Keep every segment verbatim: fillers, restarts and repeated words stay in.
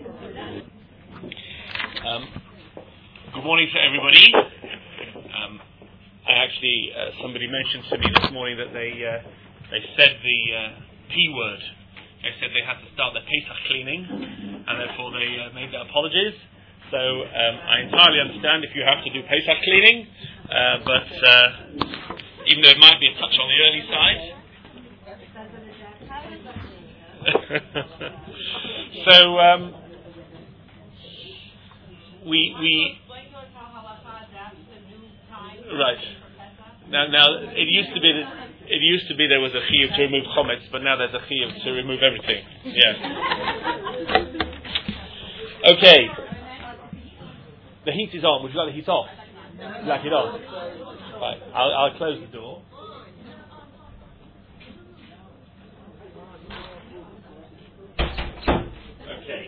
Um, good morning to everybody. Um, I actually, uh, somebody mentioned to me this morning that they uh, they said the uh, P word. They said they had to start their Pesach cleaning, and therefore they uh, made their apologies. So um, I entirely understand if you have to do Pesach cleaning, uh, but uh, even though it might be a touch on the early side. so um, we we right now now it used to be that it used to be there was a chiyuv to remove chometz, but now there's a chiyuv to remove everything. Yeah. Okay. The heat is on. Would you like the heat off? Would you like it off? Right. I'll, I'll close the door. Okay.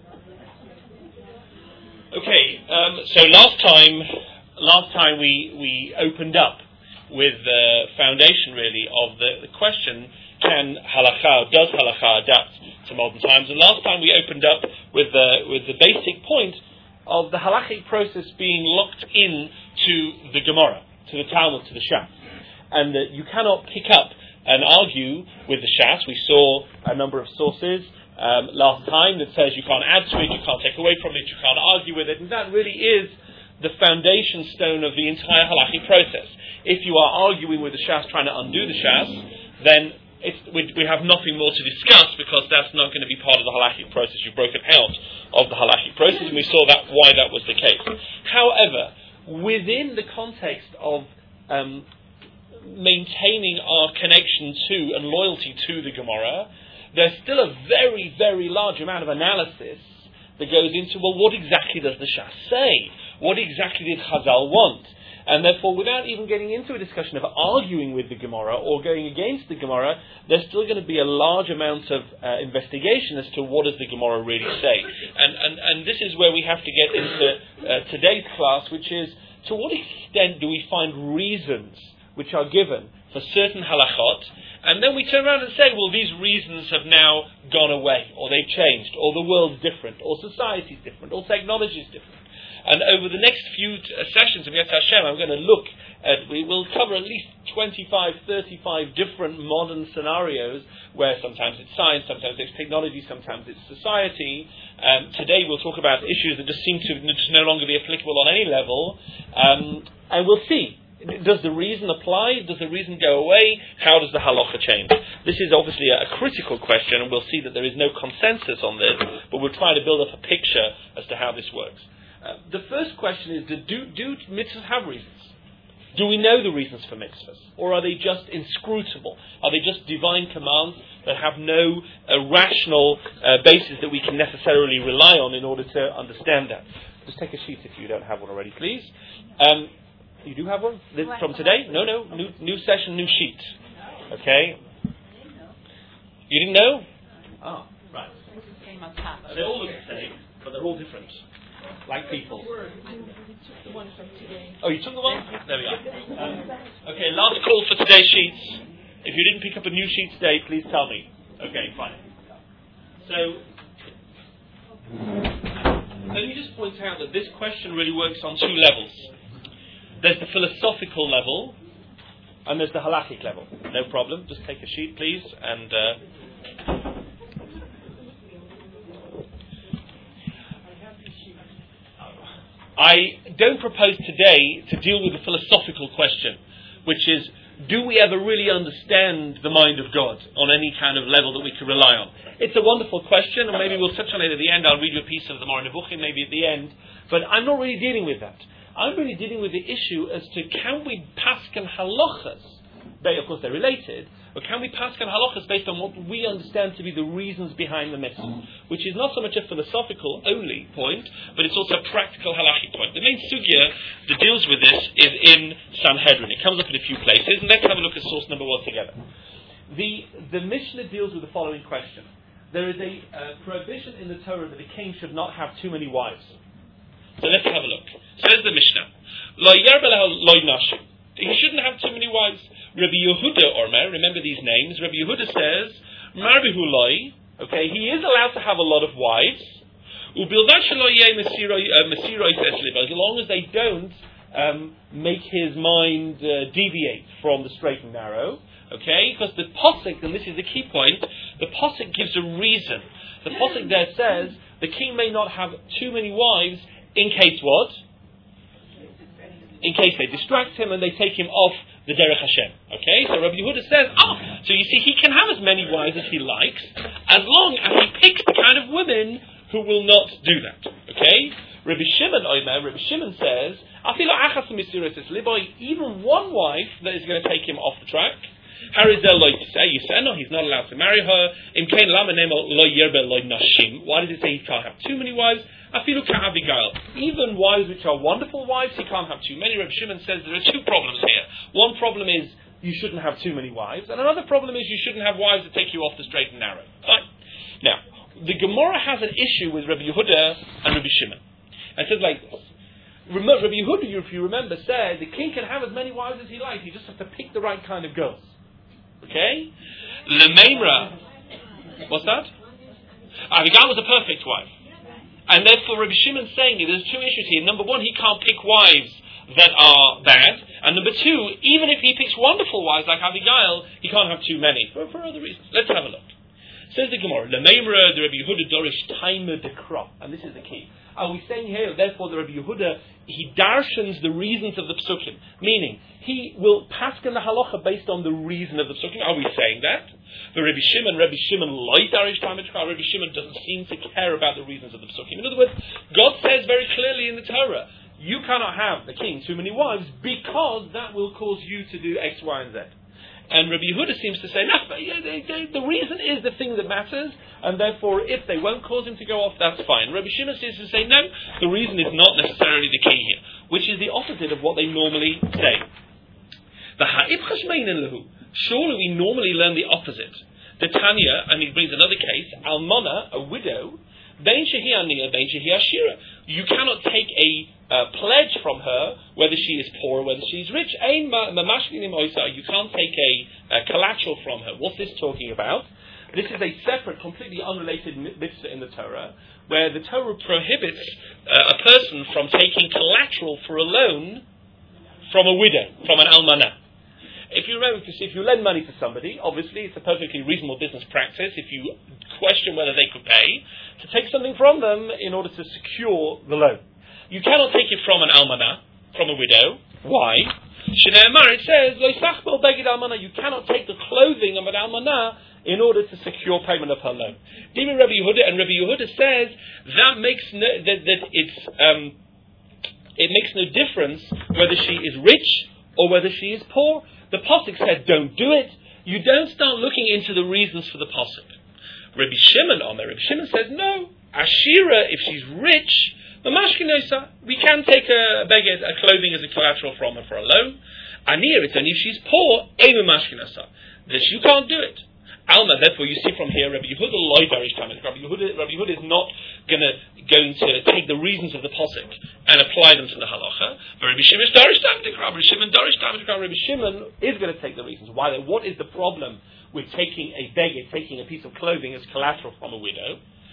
Okay. Um, so last time, last time we we opened up with the foundation really of the, the question: can halakha, does halakha adapt to modern times? And last time we opened up with the with the basic point of the halachic process being locked in to the Gemara, to the Talmud, to the Shas, and that you cannot pick up and argue with the Shas. We saw a number of sources um, last time that says you can't add to it, you can't take away from it, you can't argue with it, and that really is the foundation stone of the entire halachic process. If you are arguing with the Shas, trying to undo the Shas, then It's, we, we have nothing more to discuss because that's not going to be part of the halachic process. You've broken out of the halachic process, and we saw that why that was the case. However, within the context of um, maintaining our connection to and loyalty to the Gemara, there's still a very, very large amount of analysis that goes into, well, what exactly does the Shas say? What exactly did Chazal want? And therefore, without even getting into a discussion of arguing with the Gemara or going against the Gemara, there's still going to be a large amount of uh, investigation as to what does the Gemara really say. And, and, and this is where we have to get into uh, today's class, which is, to what extent do we find reasons which are given for certain halachot, and then we turn around and say, well, these reasons have now gone away, or they've changed, or the world's different, or society's different, or technology's different. And over the next few uh, sessions of Yetz Hashem, I'm going to look at, we will cover at least twenty-five, thirty-five different modern scenarios where sometimes it's science, sometimes it's technology, sometimes it's society. Um, today we'll talk about issues that just seem to, to no longer be applicable on any level. Um, and we'll see. Does the reason apply? Does the reason go away? How does the halacha change? This is obviously a, a critical question, and we'll see that there is no consensus on this, but we'll try to build up a picture as to how this works. Uh, the first question is, do, do mitzvahs have reasons? Do we know the reasons for mitzvahs? Or are they just inscrutable? Are they just divine commands that have no uh, rational uh, basis that we can necessarily rely on in order to understand that? Just take a sheet if you don't have one already, please. Um, you do have one? This, from today? No, no. New, new session, new sheet. Okay? You didn't know? Oh, right. Uh, they all look the same, but they're all different. Like people. Oh, you took the one? There we are. Um, okay, last call for today's sheets. If you didn't pick up a new sheet today, please tell me. Okay, fine. So, let me just point out that this question really works on two levels. There's the philosophical level, and there's the halachic level. No problem. Just take a sheet, please, and... Uh, I don't propose today to deal with the philosophical question, which is, do we ever really understand the mind of God on any kind of level that we can rely on? It's a wonderful question, and maybe we'll touch on it at the end. I'll read you a piece of the Moreh Nevuchim maybe at the end, but I'm not really dealing with that. I'm really dealing with the issue as to, can we paskin halachas? They, of course, they're related, but can we paskin halachas based on what we understand to be the reasons behind the mitzvah? Which is not so much a philosophical only point, but it's also a practical halachic point. The main sugya that deals with this is in Sanhedrin. It comes up in a few places, and let's have a look at source number one together. The, the Mishnah deals with the following question. There is a uh, prohibition in the Torah that a king should not have too many wives. So let's have a look. Says the Mishnah, Lo yarbel lo nashim. He shouldn't have too many wives. Rabbi Yehuda Ormer, remember these names. Rabbi Yehuda says, Marbihu loi, okay, he is allowed to have a lot of wives. As long as they don't um, make his mind uh, deviate from the straight and narrow, okay? Because the posuk, and this is the key point, the posuk gives a reason. The posuk there says the king may not have too many wives in case what? In case they distract him and they take him off the Derech Hashem. Okay? So Rabbi Yehuda says, ah, so you see, he can have as many wives as he likes, as long as he picks the kind of women who will not do that. Okay? Rabbi Shimon Omer, Rabbi Shimon says, even one wife that is going to take him off the track, you say, no, he's not allowed to marry her. Why does it say he can't have too many wives? Even wives which are wonderful wives, he can't have too many. Rabbi Shimon says there are two problems here. One problem is you shouldn't have too many wives, and another problem is you shouldn't have wives that take you off the straight and narrow. Fine. Now, the Gemara has an issue with Rabbi Yehuda and Rabbi Shimon. And it says like this. Rabbi Yehuda, if you remember, said the king can have as many wives as he likes. He just has to pick the right kind of girls. Okay? Lememra. What's that? Abigail was a perfect wife. And therefore Rabbi Shimon's saying there's two issues here. Number one, he can't pick wives that are bad. And number two, even if he picks wonderful wives like Abigail, he can't have too many. For, for other reasons. Let's have a look. Says the Gemara, Lememra, the Rabbi Yehuda Dorish Taima de Krop. And this is the key. Are we saying here, therefore, the Rabbi Yehuda, he darshans the reasons of the psukim. Meaning, he will paskin the halacha based on the reason of the psukim. Are we saying that? The Rabbi Shimon, Rabbi Shimon loy darish Taima de Krop. Rabbi Shimon doesn't seem to care about the reasons of the psukim. In other words, God says very clearly in the Torah, you cannot have the king too many wives because that will cause you to do X, Y, and Z. And Rabbi Yehuda seems to say, no, the reason is the thing that matters, and therefore if they won't cause him to go off, that's fine. Rabbi Shimon seems to say, no, the reason is not necessarily the key here, which is the opposite of what they normally say. The ha'ib chashmein lahu. Surely we normally learn the opposite. The Tanya, and he brings another case, almana, a widow, bein shehi aniyah, bein shehi ashira. You cannot take a uh, pledge from her, whether she is poor or whether she is rich. You can't take a, a collateral from her. What's this talking about? This is a separate, completely unrelated mitzvah in the Torah, where the Torah prohibits uh, a person from taking collateral for a loan from a widow, from an almanah. If you remember, if you lend money to somebody, obviously it's a perfectly reasonable business practice, if you question whether they could pay, to take something from them in order to secure the loan. You cannot take it from an almanah, from a widow. Why? Shneimar, it says, Lo yisachbel beged almanah. You cannot take the clothing of an almanah in order to secure payment of her loan. Even Rabbi Yehuda, and Rabbi Yehuda says that makes no, that, that it's um, it makes no difference whether she is rich or whether she is poor. The posuk said, don't do it. You don't start looking into the reasons for the posuk. Rabbi Shimon on there, Rabbi Shimon says, no, Ashira, if she's rich, we can take a beged, a clothing as a collateral from her for a loan. Anir, it's only if she's poor, this you can't do it. Alma, therefore, you see from here, Rabbi Yehuda loy darish Taima de Krop. Rabbi Yehuda, Rabbi Yehuda is not gonna, going to take the reasons of the posuk and apply them to the halacha. But Rabbi Shimon is darish Taima de Krop. Rabbi Shimon darish Taima de Krop. Rabbi Shimon is going to take the reasons. Why? What is the problem with taking a beged, taking a piece of clothing as collateral from a widow?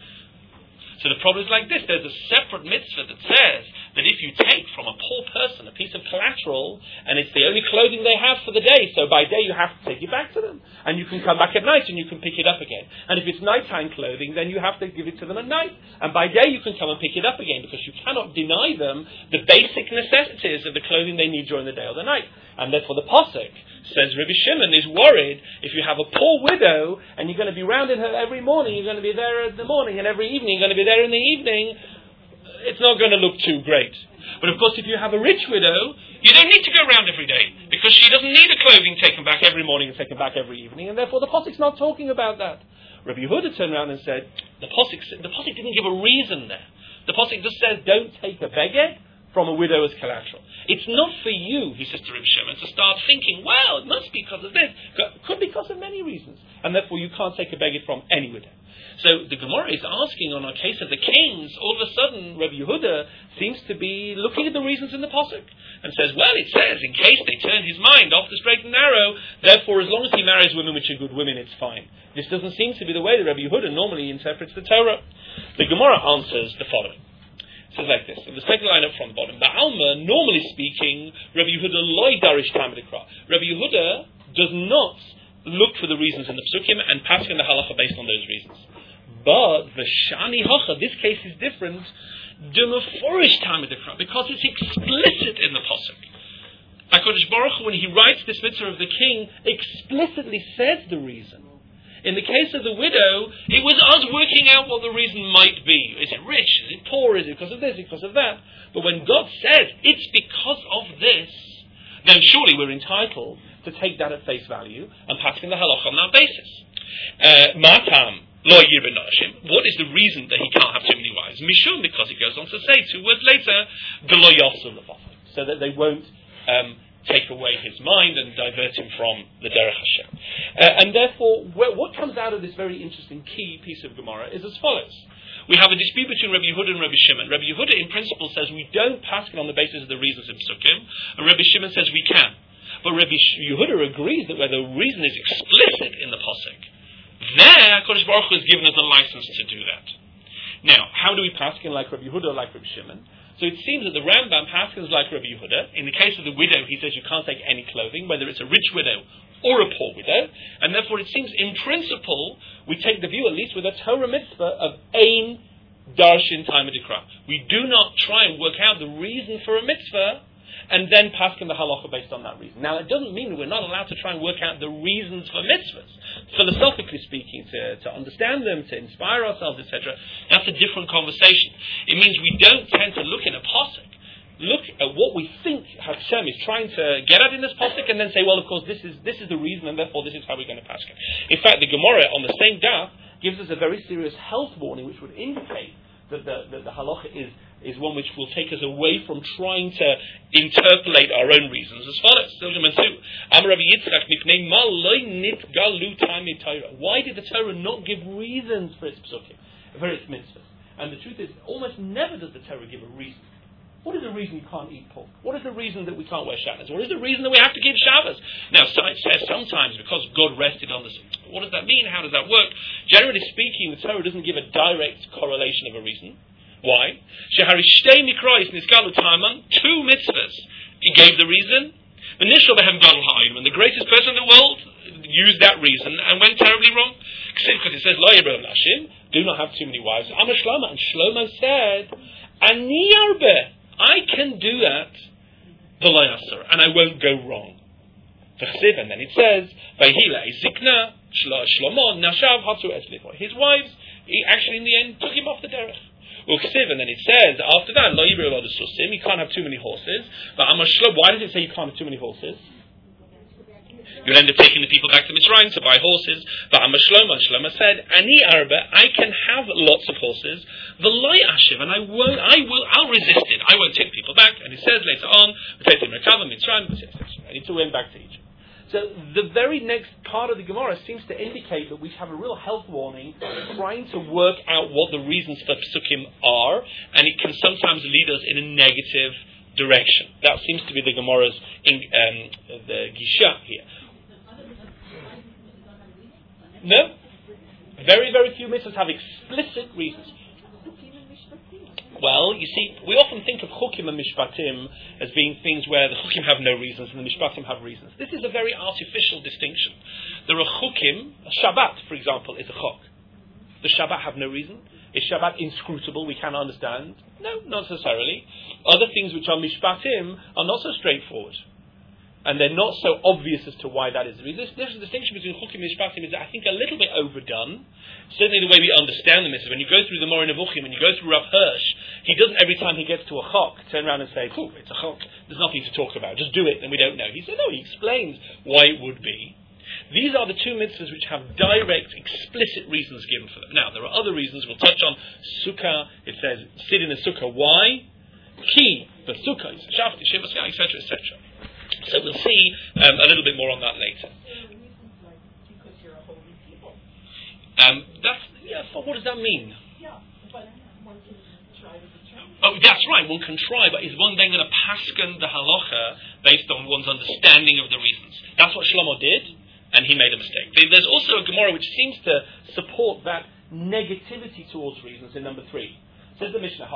So the problem is like this. There's a separate mitzvah that says that if you take from a poor person a piece of collateral, and it's the only clothing they have for the day, so by day you have to take it back to them. And you can come back at night and you can pick it up again. And if it's nighttime clothing, then you have to give it to them at night. And by day you can come and pick it up again, because you cannot deny them the basic necessities of the clothing they need during the day or the night. And therefore the posuk says Rabbi Shimon is worried if you have a poor widow and you're going to be rounding her every morning, you're going to be there in the morning, and every evening you're going to be there in the evening, it's not going to look too great. But of course, if you have a rich widow, you don't need to go round every day, because she doesn't need a clothing taken back every morning and taken back every evening, and therefore the posuk's not talking about that. Rabbi Yehuda turned around and said, the posuk, the posuk didn't give a reason there. The posuk just says, don't take a beged from a widow as collateral. It's not for you, he says to Reb Shimon, to start thinking, well, it must be because of this. Could be because of many reasons. And therefore you can't take a beggar from any widow. So the Gemara is asking on a case of the kings, all of a sudden Rabbi Yehuda seems to be looking at the reasons in the Pasuk and says, well, it says, in case they turn his mind off the straight and narrow, therefore as long as he marries women which are good women, it's fine. This doesn't seem to be the way that Rabbi Yehuda normally interprets the Torah. The Gemara answers the following. It says like this, in the second line up from the bottom, Ba'alma, normally speaking, Rabbi Yehuda loy darish tamid ikra. Rabbi Yehuda does not look for the reasons in the Psukim and pass in the halacha based on those reasons. But the Shani Hocha, this case is different, Demaforish Tamid Ikra, because it's explicit in the Pasuk. HaKadosh Baruch Hu, when he writes this mitzvah of the king, explicitly says the reason. In the case of the widow, it was us working out what the reason might be. Is it rich? Is it poor? Is it because of this? Is it because of that? But when God says, it's because of this, then surely we're entitled to take that at face value and pass in the halacha on that basis. Matam. Lo yir ben nashim. What is the reason that he can't have too many wives? Mishum, because he goes on to say two words later, the lo yasul levafim, so that they won't um, take away his mind and divert him from the derech Hashem. Uh, and therefore, wh- what comes out of this very interesting key piece of Gemara is as follows. We have a dispute between Rabbi Yehuda and Rabbi Shimon. Rabbi Yehuda, in principle, says we don't pass it on the basis of the reasons in Psukim, and Rabbi Shimon says we can. But Rabbi Yehuda agrees that where the reason is explicit in the Pasuk, there, HaKadosh Baruch Hu has given us a license to do that. Now, how do we paskin like Rabbi Yehuda or like Rabbi Shimon? So it seems that the Rambam paskins like Rabbi Yehuda. In the case of the widow, he says you can't take any clothing, whether it's a rich widow or a poor widow. And therefore it seems, in principle, we take the view, at least with a Torah mitzvah, of ein darshin taimid ikra. We do not try and work out the reason for a mitzvah and then paskin the halacha based on that reason. Now, it doesn't mean that we're not allowed to try and work out the reasons for mitzvahs. Philosophically speaking, to, to understand them, to inspire ourselves, et cetera, that's a different conversation. It means we don't tend to look in a pasuk, look at what we think Hashem is trying to get at in this pasuk, and then say, well, of course, this is this is the reason, and therefore this is how we're going to paskin. In fact, the Gemara on the same daf gives us a very serious health warning, which would indicate that the, the, the halacha is, is one which will take us away from trying to interpolate our own reasons as follows. Why did the Torah not give reasons for its psukim, for its mitzvahs? And the truth is, almost never does the Torah give a reason. What is the reason you can't eat pork? What is the reason that we can't wear Shabbos? What is the reason that we have to keep Shabbos? Now, it says sometimes because God rested on this. What does that mean? How does that work? Generally speaking, the Torah doesn't give a direct correlation of a reason. Why? Shehari shtei mikrois niskalu taman, two mitzvahs. He gave the reason. The nishal behem gadol ha'ayim, and the greatest person in the world used that reason and went terribly wrong. Because it says, lo yirbehem nashim, do not have too many wives. Amar Shlomo, and Shlomo said, ani arbe, I can do that, and I won't go wrong. And then it says, his wives, he actually in the end took him off the derech. And then it says, after that, you can't have too many horses. But why does it say you can't have too many horses? You'll end up taking the people back to Mitzrayim to buy horses. But Amar Shlomo, Shlomo said, Ani arba, I can have lots of horses. V'loi ashiv, and I won't, I will, I'll resist it. I won't take people back. And he says later on, I need to win back to Egypt. So the very next part of the Gemara seems to indicate that we have a real health warning, trying to work out what the reasons for psukim are, and it can sometimes lead us in a negative direction. That seems to be the Gemara's in, um, the Gisha here. No? Very, very few mitzvahs have explicit reasons. Well, you see, we often think of chukim and mishpatim as being things where the chukim have no reasons and the mishpatim have reasons. This is a very artificial distinction. There are chukim, Shabbat, for example, is a chok. Does Shabbat have no reason? Is Shabbat inscrutable, we cannot understand? No, not necessarily. Other things which are mishpatim are not so straightforward. And they're not so obvious as to why that is. This, this distinction between chukim and mishpatim is, I think, a little bit overdone. Certainly the way we understand the mitzvah. When you go through the Moreh Nevuchim and you go through Rav Hirsch, he doesn't every time he gets to a chok turn around and say, "Cool, it's a chok. There's nothing to talk about. Just do it, and we don't know." He said, no, he explains why it would be. These are the two mitzvahs which have direct, explicit reasons given for them. Now, there are other reasons. We'll touch on sukkah. It says, sit in a sukkah. Why? Ki, Besukkos, Shafti, Shiva, et cetera, et cetera. So we'll see um, a little bit more on that later. Um, that's yeah. What does that mean? Yeah, but one can try to determine. Oh, that's right. One can try, but is one then going to paskin the halacha based on one's understanding of the reasons? That's what Shlomo did, and he made a mistake. There's also a Gemara which seems to support that negativity towards reasons in number three. Says the Mishnah,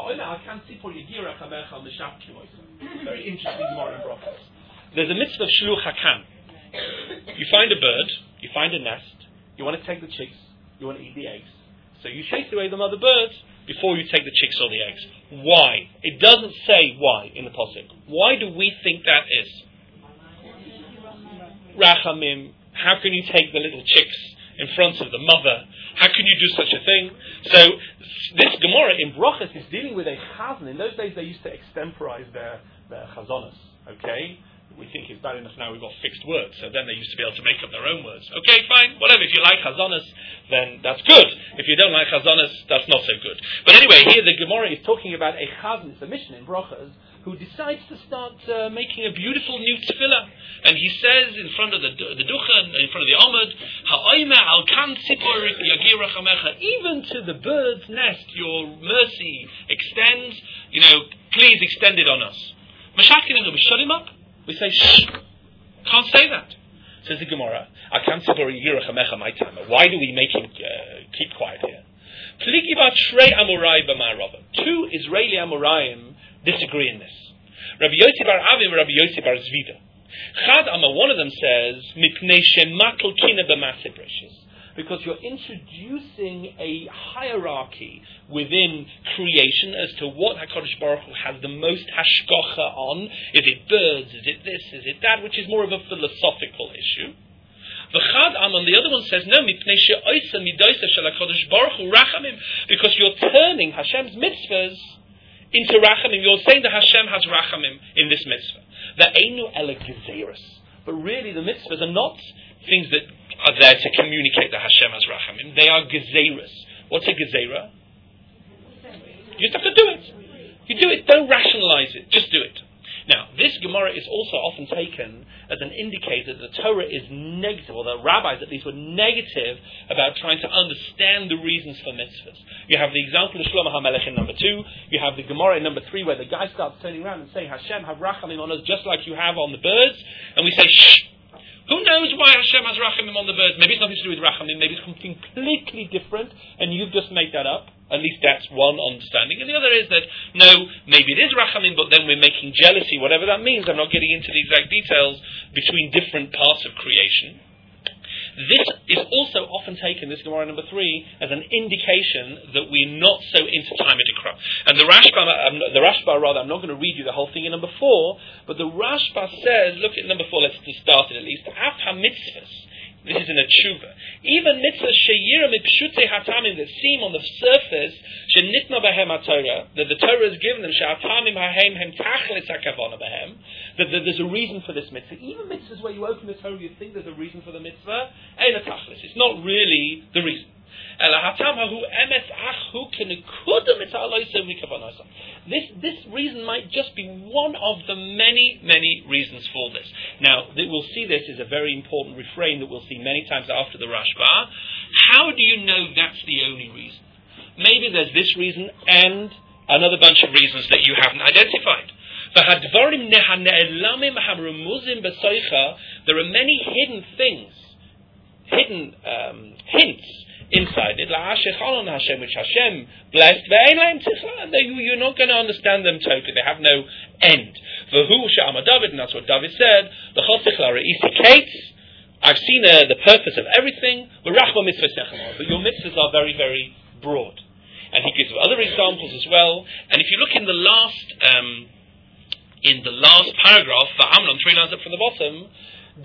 very interesting Gemara in Brachos. There's a mitzvah of shluch hakam. You find a bird, you find a nest, you want to take the chicks, you want to eat the eggs. So you chase away the mother bird before you take the chicks or the eggs. Why? It doesn't say why in the pasuk. Why do we think that is? Rachamim. How can you take the little chicks in front of the mother? How can you do such a thing? So this Gemara in Brachos is dealing with a chazan. In those days they used to extemporize their, their chazonos. Okay? We think it's bad enough now we've got fixed words, so then they used to be able to make up their own words. Okay, fine, whatever. If you like chazonos, then that's good. If you don't like chazonos, that's not so good. But anyway, here the Gemara is talking about a chazan, it's a Mishnah in Brachos, who decides to start uh, making a beautiful new tefillah. And he says in front of the, the ducha, in front of the Amud, Ha'oime al kan tzipor yagir rachamecha, even to the bird's nest, your mercy extends, you know, please extend it on us. Mashakin and we shut him up. We say, shh, can't say that. Says the Gemara, I can't say why do we make him uh, keep quiet here? Two Israeli Amoraim disagree in this. Rabbi Yossi bar Avi and Rabbi Yossi bar Zvida. Chad Amma, one of them says, Mipnei shemakl kina b'maseh breshis. Because you're introducing a hierarchy within creation as to what HaKadosh Baruch Hu has the most hashgacha on. Is it birds? Is it this? Is it that? Which is more of a philosophical issue. V'chad Amon, the other one says, no, mipnei she'oisa midoisa shel HaKadosh Baruch Hu rachamim. Because you're turning Hashem's mitzvahs into rachamim. You're saying that Hashem has rachamim in this mitzvah. Ve'einu ele gezeirus. But really the mitzvahs are not things that are there to communicate that Hashem has rachamim. They are gezeiras. What's a gezeira? You just have to do it. You do it, don't rationalize it, just do it. Now, this Gemara is also often taken as an indicator that the Torah is negative, or the rabbis at least were negative about trying to understand the reasons for mitzvahs. You have the example of Shlomo HaMelech in number two, you have the Gemara in number three where the guy starts turning around and saying, Hashem have rachamim on us just like you have on the birds, and we say, shh! Who knows why Hashem has rachamim on the birds? Maybe it's nothing to do with rachamim, maybe it's something completely different, and you've just made that up. At least that's one understanding. And the other is that, no, maybe it is rachamim, but then we're making jealousy, whatever that means. I'm not getting into the exact details between different parts of creation. This is also often taken, this Gemara number three, as an indication that we're not so into time at Ikra. And the Rashba, um, the Rashba rather, I'm not going to read you the whole thing in number four, but the Rashba says, look at number four, let's just start it at least. Af ha-mitzvahs. This is in a tshuva. Even mitzvahs sheyira mipshutei hatamim that seem on the surface, shenitna behem haTorah, that the Torah has given them, shehatamim hahem hem tachlis hakavana behem, that there's a reason for this mitzvah. Even mitzvahs where you open the Torah, you think there's a reason for the mitzvah, ein tachlis. It's not really the reason. This this reason might just be one of the many, many reasons for this. Now, we'll see this is a very important refrain that we'll see many times after the Rashba. How do you know that's the only reason? Maybe there's this reason and another bunch of reasons that you haven't identified. There are many hidden things, hidden um, hints inside it, Hashem, which Hashem blessed, and you're not going to understand them totally. They have no end. David, and that's what David said. I've seen uh, the purpose of everything, but your mitzvahs are very, very broad. And he gives other examples as well. And if you look in the last, um, in the last paragraph, for Amnon, three lines up from the bottom. You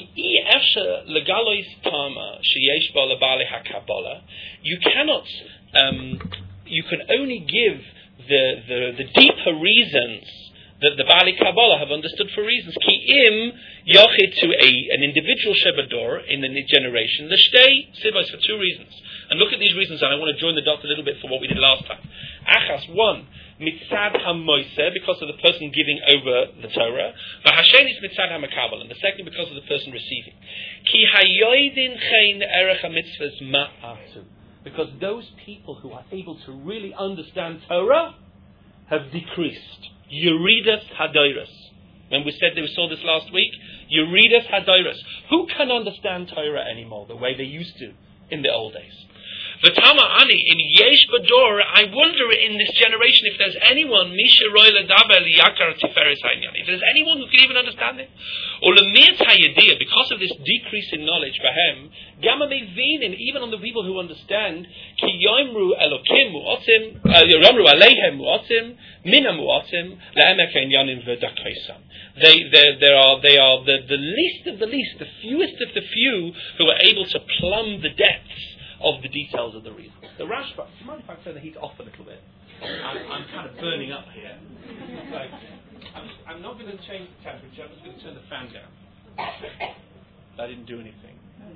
cannot, um, you can only give the, the, the deeper reasons that the Bali Kabbalah have understood for reasons. Ki im yochid to a, an individual Shebador in the generation, the shtei sivos for two reasons. And look at these reasons, and I want to join the dots a little bit for what we did last time. Achas, one, mitzad hamoiseh, because of the person giving over the Torah. V'hasheni is mitzad hamakabel, and the second because of the person receiving. Ki hayoidin chein erech hamitzvahs ma'atu, because those people who are able to really understand Torah have decreased. Yuridas hadoiras. When we said that we saw this last week, Yuridas hadoiras. Who can understand Torah anymore the way they used to in the old days? V'tama ani in yesh bador. I wonder in this generation if there's anyone misha roila daber liyakar tiferes ha'inyan. If there's anyone who can even understand it, or lemirtz hayediyah, because of this decrease in knowledge, bahem gamma mevinin, even on the people who understand, ki yomru elokim mu'otim, yomru aleihem mu'otim, mina mu'otim, la'emek ha'inyanim v'dakoisam. They, they, they are, they are the, the least of the least, the fewest of the few who are able to plumb the depths of the details of the reason. The Rashba, do you mind if I turn the heat off a little bit? I'm, I'm kind of burning up here. So, I'm, I'm not going to change the temperature, I'm just going to turn the fan down. That didn't do anything.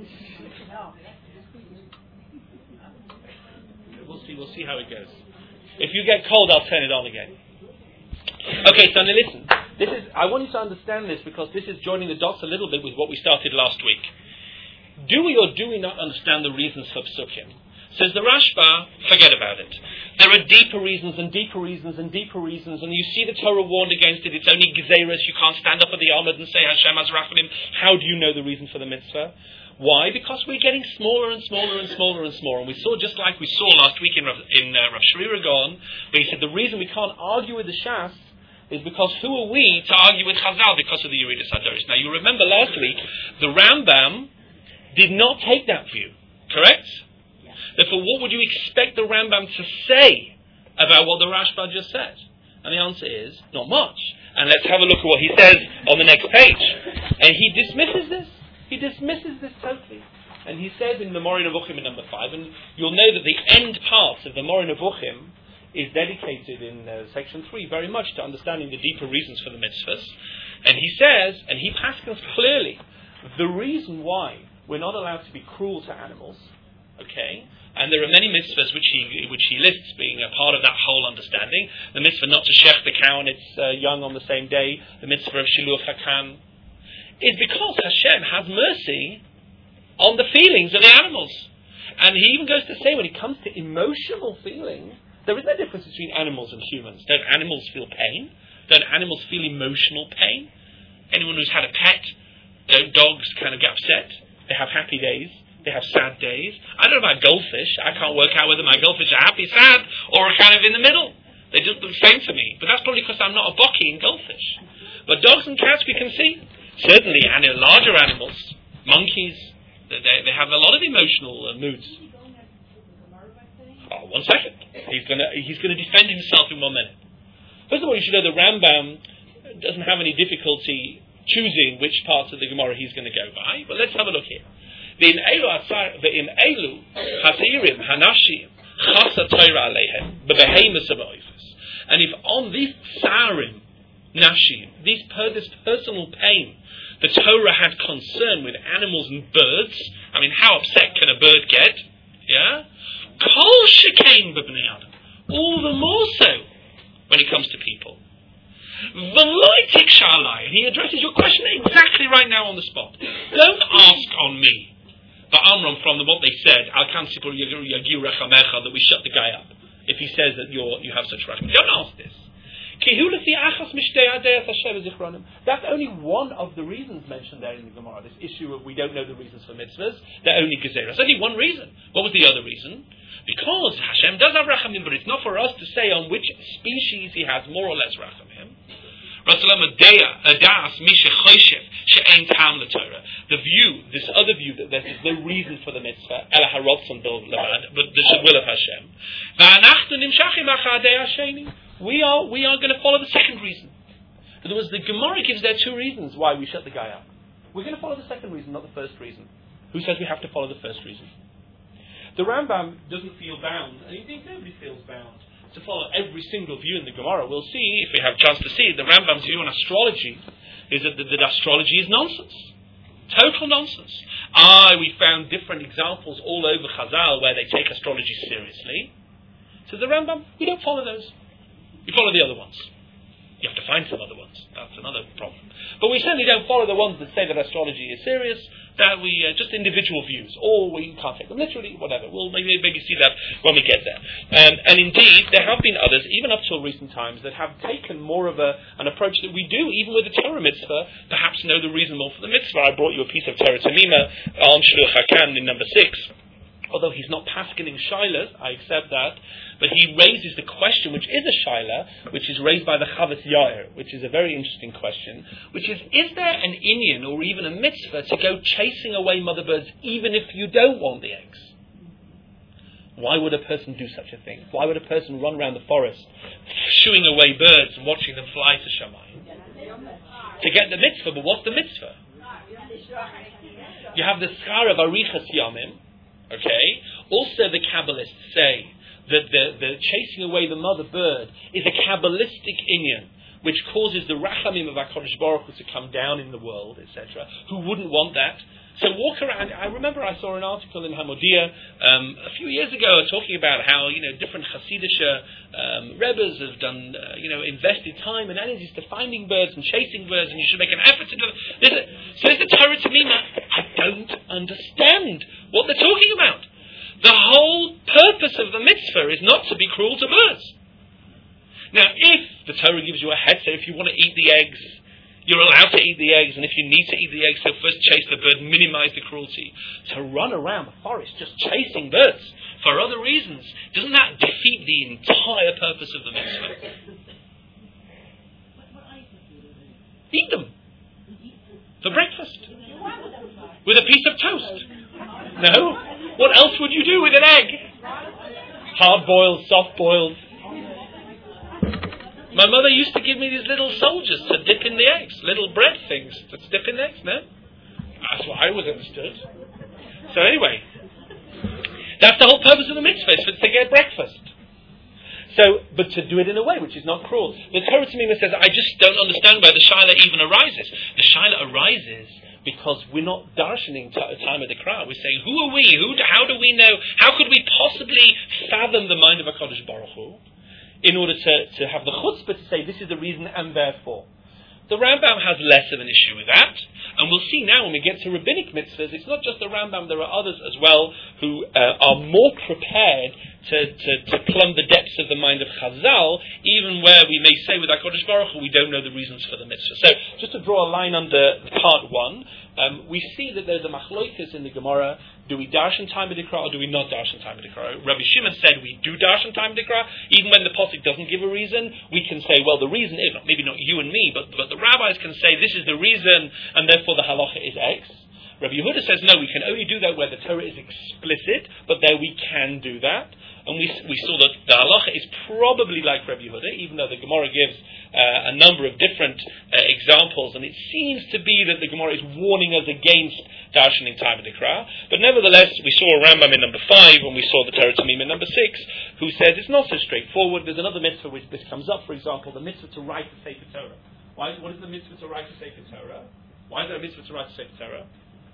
We'll see, we'll see how it goes. If you get cold, I'll turn it on again. Okay, so now listen. This is, I want you to understand this because this is joining the dots a little bit with what we started last week. Do we or do we not understand the reasons for psukim? Says the Rashba, forget about it. There are deeper reasons and deeper reasons and deeper reasons, and you see the Torah warned against it. It's only gezeirus. You can't stand up at the Amud and say Hashem has rachalim. How do you know the reason for the mitzvah? Why? Because we're getting smaller and smaller and smaller and smaller. And we saw, just like we saw last week in Rav, in uh, Rav Shri Ragon, where he said the reason we can't argue with the Shas is because who are we to argue with Chazal because of the Yeridas Hadoros? Now you remember last week the Rambam did not take that view, correct? Yeah. Therefore, what would you expect the Rambam to say about what the Rashba just said? And the answer is, not much. And let's have a look at what he says on the next page. And he dismisses this. He dismisses this totally. And he says in the Moreh Nevuchim in number five, and you'll know that the end part of the Moreh Nevuchim is dedicated in uh, section three very much to understanding the deeper reasons for the mitzvahs. And he says, and he paskins clearly, the reason why we're not allowed to be cruel to animals, okay? And there are many mitzvahs which he which he lists being a part of that whole understanding. The mitzvah not to shech the cow and its uh, young on the same day, the mitzvah of shiluach hakan, is because Hashem has mercy on the feelings of the animals. And he even goes to say when it comes to emotional feeling, there is no difference between animals and humans. Don't animals feel pain? Don't animals feel emotional pain? Anyone who's had a pet, don't dogs kind of get upset? They have happy days. They have sad days. I don't know about goldfish. I can't work out whether my goldfish are happy, sad, or kind of in the middle. They do the same to me. But that's probably because I'm not a bokkie in goldfish. But dogs and cats we can see. Certainly, and larger animals, monkeys, they, they have a lot of emotional uh, moods. Oh, one second. He's going to he's going to defend himself in one minute. First of all, you should know the Rambam doesn't have any difficulty choosing which parts of the Gemara he's going to go by. But let's have a look here. Ve'im elu hasirim hanashim chasa Torah aleihem bebehemus ha'moifus. And if on these tsarim nashim, these per, this personal pain, the Torah had concern with animals and birds. I mean, how upset can a bird get? Yeah? Kol shekain b'bnei adam. All the more so when it comes to people. V'loitik shalai. And he addresses your question exactly right now on the spot. Don't ask on me. The Amram from the, what they said, Al Kansipur Yagiu Rechamecha, that we shut the guy up if he says that you're, you have such rachman. Don't ask this. That's only one of the reasons mentioned there in the Gemara. This issue of we don't know the reasons for mitzvahs. They're only gezerah. That's only one reason. What was the other reason? Because Hashem does have rachamim, but it's not for us to say on which species He has more or less rachamim. The view, this other view, that there's no reason for the mitzvah, but the will of Hashem. We are we are going to follow the second reason. In other words, the Gemara gives there two reasons why we shut the guy up. We're going to follow the second reason, not the first reason. Who says we have to follow the first reason? The Rambam doesn't feel bound, and indeed nobody feels bound, to follow every single view in the Gemara. We'll see, if we have a chance to see, the Rambam's view on astrology is that, that, that astrology is nonsense. Total nonsense. Ah, we found different examples all over Chazal where they take astrology seriously. So the Rambam, we don't follow those. We follow the other ones. You have to find some other ones. That's another problem. But we certainly don't follow the ones that say that astrology is serious, that we, uh, just individual views, or we can't take them literally, whatever. We'll maybe, maybe see that when we get there. Um, and indeed, there have been others, even up till recent times, that have taken more of a, an approach that we do, even with the Torah mitzvah, perhaps know the reason more for the mitzvah. I brought you a piece of Torah Tamima on Shluch HaKan in number six. Although he's not paskening shilas, I accept that, but he raises the question, which is a shaila, which is raised by the Chavetz Yair, which is a very interesting question, which is, is there an inyan or even a mitzvah to go chasing away mother birds even if you don't want the eggs? Why would a person do such a thing? Why would a person run around the forest, shooing away birds and watching them fly to Shamayim? To get the mitzvah, but what's the mitzvah? You have the schar of Arichas Yamim. Okay. Also, the Kabbalists say that the, the chasing away the mother bird is a Kabbalistic inyan, which causes the Rachamim of HaKadosh Baruch Hu to come down in the world, et cetera. Who wouldn't want that? So walk around. I remember I saw an article in Hamodia um, a few years ago talking about how, you know, different Hasidic um, Rebbes have done, uh, you know, invested time and energies to finding birds and chasing birds, and you should make an effort to do it. So is the Torah Tamima? I don't understand what they're talking about. The whole purpose of the mitzvah is not to be cruel to birds. Now, if the Torah gives you a heter, if you want to eat the eggs, you're allowed to eat the eggs, and if you need to eat the eggs, so first chase the bird, minimize the cruelty. To run around the forest just chasing birds for other reasons, doesn't that defeat the entire purpose of the mitzvah? Eat them. For breakfast. With a piece of toast. No? What else would you do with an egg? Hard-boiled, soft-boiled. My mother used to give me these little soldiers to dip in the eggs, little bread things to dip in the eggs, no? That's what I always understood. So anyway, that's the whole purpose of the mitzvah, is to get breakfast. So, but to do it in a way which is not cruel. The Torah Tamima says, I just don't understand where the shaila even arises. The shaila arises because we're not darshaning t- time of the crowd. We're saying, who are we? Who? Do, how do we know? How could we possibly fathom the mind of HaKadosh Baruch Hu in order to, to have the chutzpah to say, this is the reason and therefore? The Rambam has less of an issue with that, and we'll see now when we get to rabbinic mitzvahs, it's not just the Rambam, there are others as well who uh, are more prepared to, to, to plumb the depths of the mind of Chazal, even where we may say with HaKadosh Baruch Hu, we don't know the reasons for the mitzvah. So, just to draw a line under part one, um, we see that there's a machloikas in the Gemara. Do we darshan time of Dikra or do we not darshan time of Dikra? Rabbi Shimon said we do darshan time of Dikra, even when the posuk doesn't give a reason. We can say, well, the reason is, maybe not you and me, but, but the rabbis can say this is the reason, and therefore the halacha is X. Rabbi Yehuda says, no, we can only do that where the Torah is explicit, but there we can do that. And we we saw that the halacha is probably like Rabbi Yehuda, even though the Gemara gives uh, a number of different uh, examples, and it seems to be that the Gemara is warning us against darshaning time of Dikra. But nevertheless, we saw a Rambam in number five, and we saw the Torah Tamim in number six, who says it's not so straightforward. There's another mitzvah which this comes up, for example, the mitzvah to write the Sefer Torah. Why? What is the mitzvah to write the Sefer Torah? Why is there a mitzvah to write the Sefer Torah?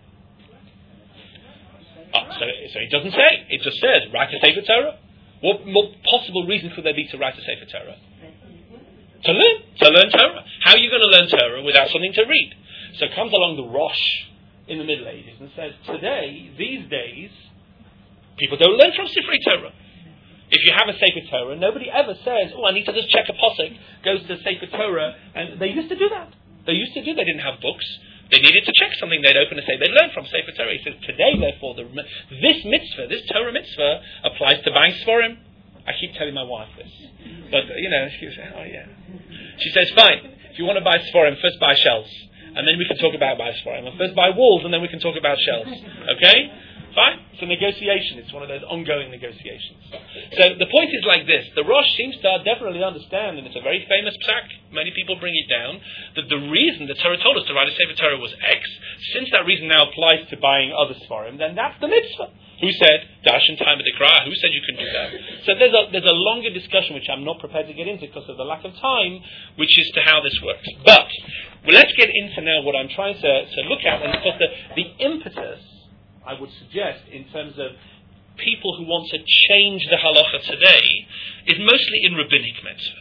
Oh, so, so it doesn't say. It just says, write a Sefer Torah. What more possible reason could there be to write a Sefer Torah? To learn. To learn Torah. How are you going to learn Torah without something to read? So comes along the Rosh in the Middle Ages and says, today, these days, people don't learn from Sifrei Torah. If you have a Sefer Torah, nobody ever says, oh, I need to just check a posuk, goes to the Sefer Torah, and they used to do that. They used to do, they didn't have books. They needed to check something, they'd open and say, they'd learn from Sefer Torah. He says, today, therefore, the, this mitzvah, this Torah mitzvah, applies to buying Sforim. I keep telling my wife this. But, you know, she says, oh yeah. She says, fine, if you want to buy Sforim, first buy shelves. And then we can talk about buy Sforim. And first buy walls, and then we can talk about shelves. Okay? Fine? It's a negotiation. It's one of those ongoing negotiations. So the point is like this. The Rosh seems to definitely understand, and it's a very famous psak, many people bring it down, that the reason the Torah told us to write a Sefer Torah was X. Since that reason now applies to buying other Sforim, then that's the mitzvah. Who said, darshan time of the Dikra? Who said you can do that? So there's a, there's a longer discussion which I'm not prepared to get into because of the lack of time, which is to how this works. But well, let's get into now what I'm trying to, to look at, and because the, the impetus, I would suggest, in terms of people who want to change the halacha today, is mostly in rabbinic mitzvahs.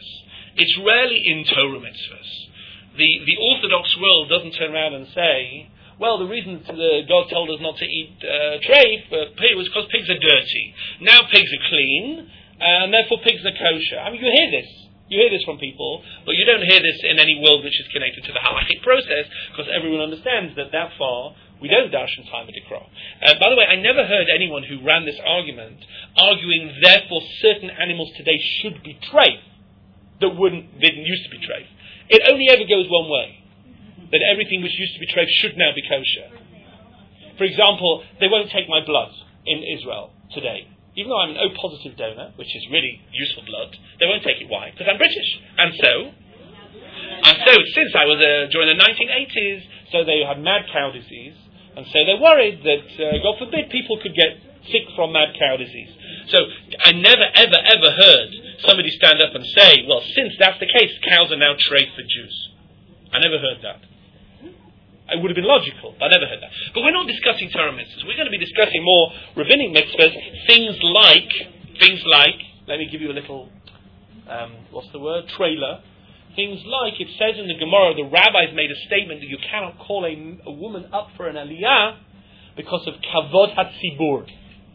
It's rarely in Torah mitzvahs. The, the Orthodox world doesn't turn around and say, well, the reason the, God told us not to eat uh, treif uh, pig was because pigs are dirty. Now pigs are clean, and therefore pigs are kosher. I mean, you hear this. You hear this from people, but you don't hear this in any world which is connected to the halachic process, because everyone understands that that far we don't dash in time of Dikra. Uh, by the way, I never heard anyone who ran this argument arguing, therefore, certain animals today should be treif that wouldn't didn't used to be treif. It only ever goes one way. That everything which used to be treif should now be kosher. For example, they won't take my blood in Israel today. Even though I'm an O positive donor, which is really useful blood, they won't take it. Why? Because I'm British. And so, and so since I was uh, during the nineteen eighties, so they had mad cow disease, and so they're worried that, uh, God forbid, people could get sick from mad cow disease. So I never, ever, ever heard somebody stand up and say, well, since that's the case, cows are now treif for Jews. I never heard that. It would have been logical, but I never heard that. But we're not discussing Torah mitzvahs. We're going to be discussing more rabbinic mitzvahs, things like, things like, let me give you a little, um, what's the word, trailer. Things like, it says in the Gemara, the rabbis made a statement that you cannot call a, a woman up for an aliyah because of kavod hatzibur.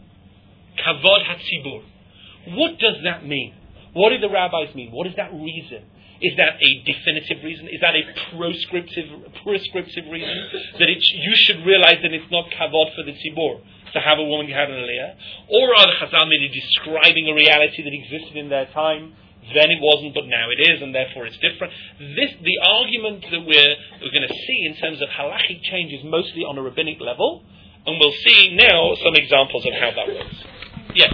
Kavod hatzibur. What does that mean? What do the rabbis mean? What is that reason? Is that a definitive reason? Is that a prescriptive prescriptive reason? That it, you should realize that it's not kavod for the tzibur to have a woman have an aliyah? Or are the Chazal merely describing a reality that existed in their time? Then it wasn't, but now it is, and therefore it's different. This, the argument that we're, we're going to see in terms of halachic change is mostly on a rabbinic level, and we'll see now some examples of how that works. Yes?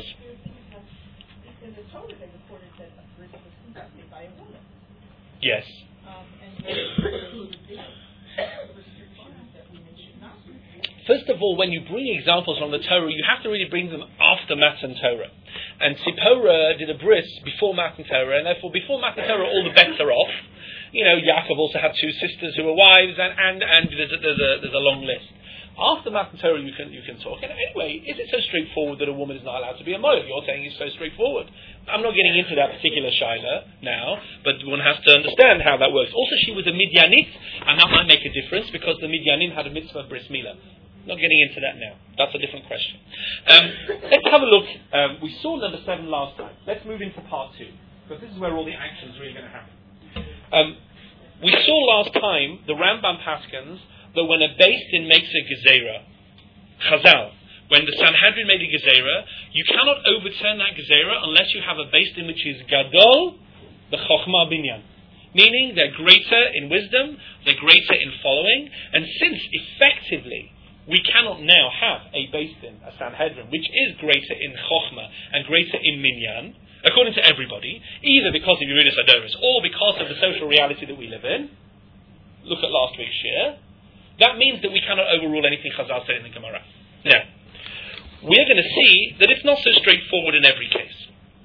In the Torah, they reported that a bris was conducted by a woman. Yes. Um, and they included the restrictions that women should not do. First of all, when you bring examples from the Torah, you have to really bring them after Matan Torah. And Tzipporah did a bris before Matan Torah, and therefore before Matan Torah all the bets are off. You know, Yaakov also had two sisters who were wives, and, and, and there's, a, there's, a, there's a long list. After Matan Torah you can you can talk. And anyway, is it so straightforward that a woman is not allowed to be a moed? You're saying it's so straightforward. I'm not getting into that particular shaila now, but one has to understand how that works. Also, she was a Midyanit, and that might make a difference because the Midyanim had a mitzvah bris milah. Not getting into that now. That's a different question. Um, let's have a look. Um, we saw number seven last time. Let's move into part two, because this is where all the action is really going to happen. Um, we saw last time the Rambam paskins that when a Beis Din makes a gezerah, chazal, when the Sanhedrin made a gezerah, you cannot overturn that gezerah unless you have a Beis Din which is gadol, the chokhmah binyan. Meaning they're greater in wisdom, they're greater in following, and since effectively we cannot now have a Beis Din, a Sanhedrin, which is greater in chokhmah and greater in minyan, according to everybody, either because of Yeridus Adoris or because of the social reality that we live in. Look at last week's shir. That means that we cannot overrule anything Chazal said in the Gemara. Now, we're going to see that it's not so straightforward in every case.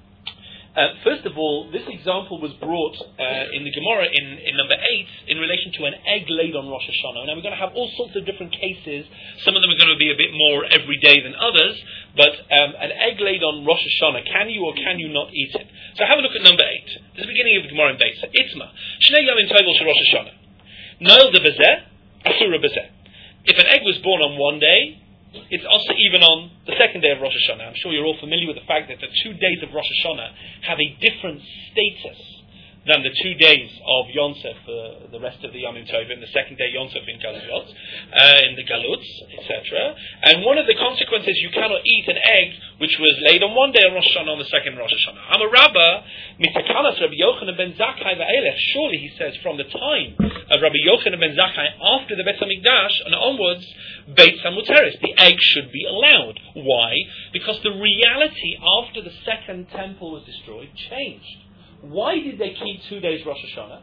Uh, first of all, this example was brought uh, in the Gemara in, in number eight in relation to an egg laid on Rosh Hashanah. Now, we're going to have all sorts of different cases. Some of them are going to be a bit more every day than others. But um, an egg laid on Rosh Hashanah, can you or can you not eat it? So have a look at number eight. This is the beginning of the Gemara in Beis. Itzma. Shnei Yamim Tovel Shel Rosh Hashanah. Noel de Bezeh. Asura Bezeh. If an egg was born on one day, it's also even on the second day of Rosh Hashanah. I'm sure you're all familiar with the fact that the two days of Rosh Hashanah have a different status than the two days of Yom Tov, uh, the rest of the Yomim Tovim, the second day Yom Tov in Galut, uh, in the Galuts, et cetera. And one of the consequences, you cannot eat an egg which was laid on one day of Rosh Hashanah, on the second Rosh Hashanah. I'm a rabba, mitakalas Rabbi Yochanan ben Zakkai va'elech. Surely, he says, from the time of Rabbi Yochanan ben Zakkai after the Beit HaMikdash and onwards, Beit Samuteris, the egg should be allowed. Why? Because the reality after the second temple was destroyed changed. Why did they keep two days Rosh Hashanah?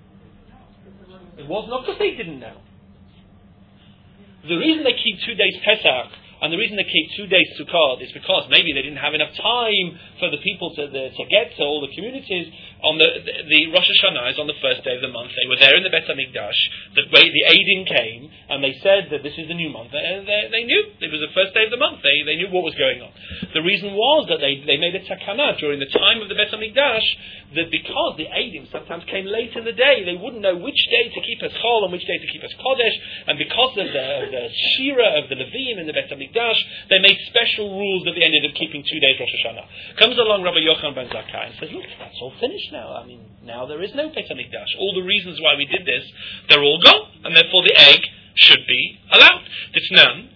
It was not because they didn't know. The reason they keep two days Pesach and the reason they keep two days Sukkot is because maybe they didn't have enough time for the people to, the, to get to all the communities. on the, the the Rosh Hashanah is on the first day of the month. They were there in the Beit HaMikdash. The way the Eidim came and they said that this is the new month. They, they, they knew it was the first day of the month. They they knew what was going on. The reason was that they, they made a takana during the time of the Beit HaMikdash that because the Eidim sometimes came late in the day, they wouldn't know which day to keep as Chol and which day to keep as Kodesh. And because of the, the Shira of the Levim in the Beit HaMikdash, they made special rules that they ended up keeping two days Rosh Hashanah. Comes along Rabbi Yochanan ben Zakkai and says, look, that's all finished now. I mean, now there is no Beit HaMikdash. All the reasons why we did this, they're all gone. And therefore the egg should be allowed. It's none.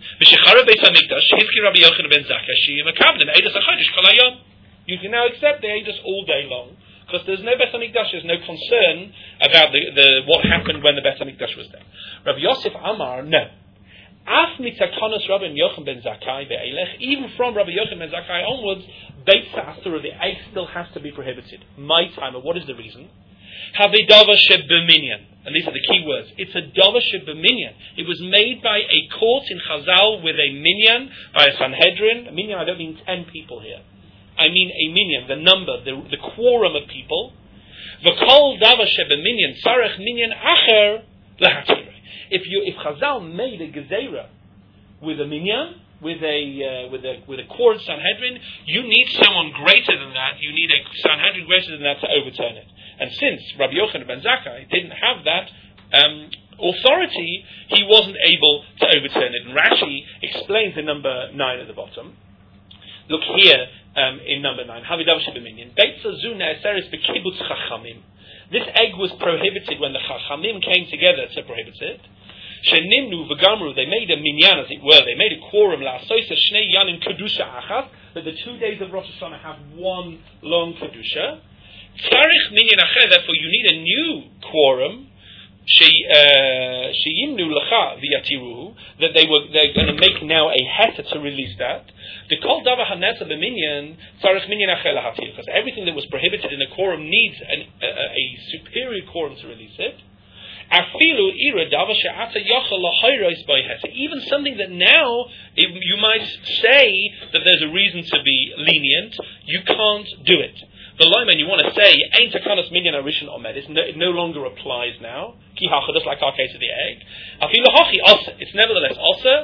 You can now accept the Eidos all day long, because there's no Beit HaMikdash, there's no concern about the, the what happened when the Beit HaMikdash was there. Rabbi Yosef Amar, no. Af mitzakonos Rabbi Yochanan ben Zakkai ve'elech, even from Rabbi Yochanan ben Zakkai onwards, Beit Sa'asura, the egg still has to be prohibited. My time, what is the reason? Havidava shebeminyan, and these are the key words. It's a dava shebeminyan. It was made by a court in Chazal with a minyan, by a Sanhedrin. A minyan, I don't mean ten people here. I mean a minyan, the number, the, the quorum of people. V'kol dava shebeminyan, tzarech minyan acher lehatir. If you, if Chazal made a gezerah with a minyan, with a uh, with a with a quorum Sanhedrin, you need someone greater than that. You need a Sanhedrin greater than that to overturn it. And since Rabbi Yochanan ben Zakkai didn't have that um, authority, he wasn't able to overturn it. And Rashi explains in number nine at the bottom. Look here um, in number nine. This egg was prohibited when the Chachamim came together to prohibit it. Shenimnu v'gamru, they made a minyan, as it were, they made a quorum, la'asoisa shnei yanim kedusha achas, that the two days of Rosh Hashanah have one long kedusha. Tzarich minyan acher, therefore you need a new quorum, sheyimnu lecha v'yatiruhu, that they were they're going to make now a heter to release that. The kol dava hanetza b'minyan tzarich minyan acher lahatir, because everything that was prohibited in a quorum needs an, a, a superior quorum to release it. Even something that now you might say that there's a reason to be lenient, you can't do it. The Lyman, you want to say, ain't takanos minyan arishin omed, it no longer applies now. Ki hacha, just like our case of the egg. It's nevertheless also,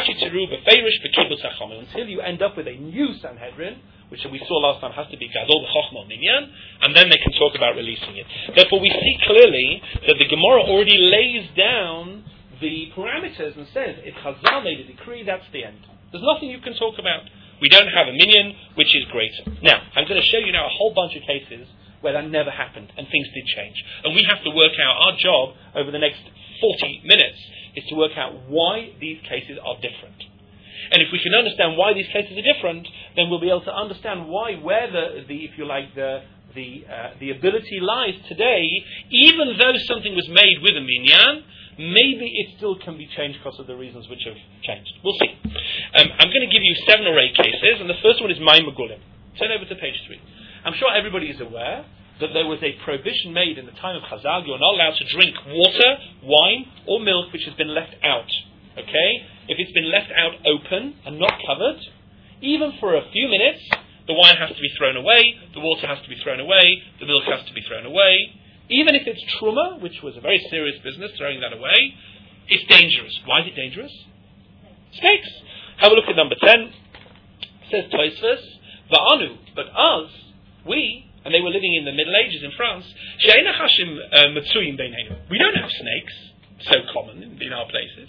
until you end up with a new Sanhedrin, which we saw last time has to be gadol b'chochma minyan, and then they can talk about releasing it. Therefore, we see clearly that the Gemara already lays down the parameters and says, if Chazal made a decree, that's the end. There's nothing you can talk about. We don't have a minyan, which is greater. Now, I'm going to show you now a whole bunch of cases where that never happened and things did change. And we have to work out, our job over the next forty minutes is to work out why these cases are different. And if we can understand why these cases are different, then we'll be able to understand why, where the, the if you like, the the uh, the ability lies today, even though something was made with a minyan, maybe it still can be changed because of the reasons which have changed. We'll see. Um, I'm going to give you seven or eight cases, and the first one is Mayim Megulim. Turn over to page three. I'm sure everybody is aware that there was a prohibition made in the time of Chazal. You're not allowed to drink water, wine, or milk which has been left out. Okay? If it's been left out open and not covered, even for a few minutes, the wine has to be thrown away, the water has to be thrown away, the milk has to be thrown away. Even if it's truma, which was a very serious business, throwing that away, it's dangerous. Why is it dangerous? Snakes. Have a look at number ten. It says Tosfos, Va'anu, but us, we, and they were living in the Middle Ages in France, She'ena Hashim Matsuyim Beinenu. We don't have snakes, so common in, in our places.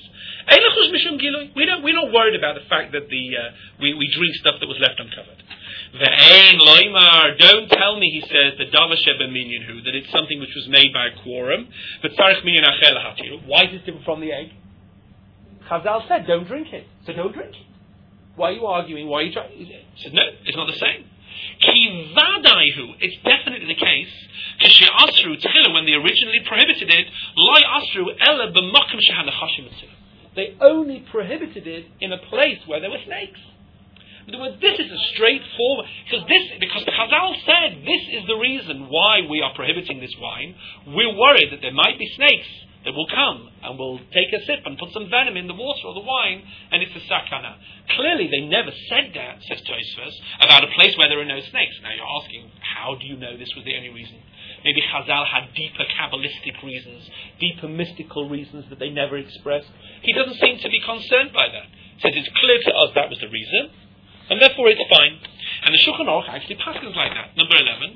We don't, we're not worried about the fact that the uh, we, we drink stuff that was left uncovered. Ve'ein loimar, don't tell me, he says, the dava sheba minyanhu, that it's something which was made by a quorum, but tzarich minyan acher lahatiru. Why is it different from the egg? Chazal said, don't drink it. So don't drink it. Why are you arguing? Why are you trying? He said, no, it's not the same. Ki vadaihu, it's definitely the case, kishe asru tchila, when they originally prohibited it, loy asru ela b'makom shehanachashim etzil. They only prohibited it in a place where there were snakes. In other words, this is a straightforward, because this, because Chazal said this is the reason why we are prohibiting this wine. We're worried that there might be snakes that will come and will take a sip and put some venom in the water or the wine, and it's a sakana. Clearly, they never said that, says Tosfos, about a place where there are no snakes. Now you're asking, how do you know this was the only reason? Maybe Chazal had deeper Kabbalistic reasons, deeper mystical reasons that they never expressed. He doesn't seem to be concerned by that. He says it's clear to us that was the reason, and therefore it's fine. And the Shulchan Aruch actually passes like that. Number eleven,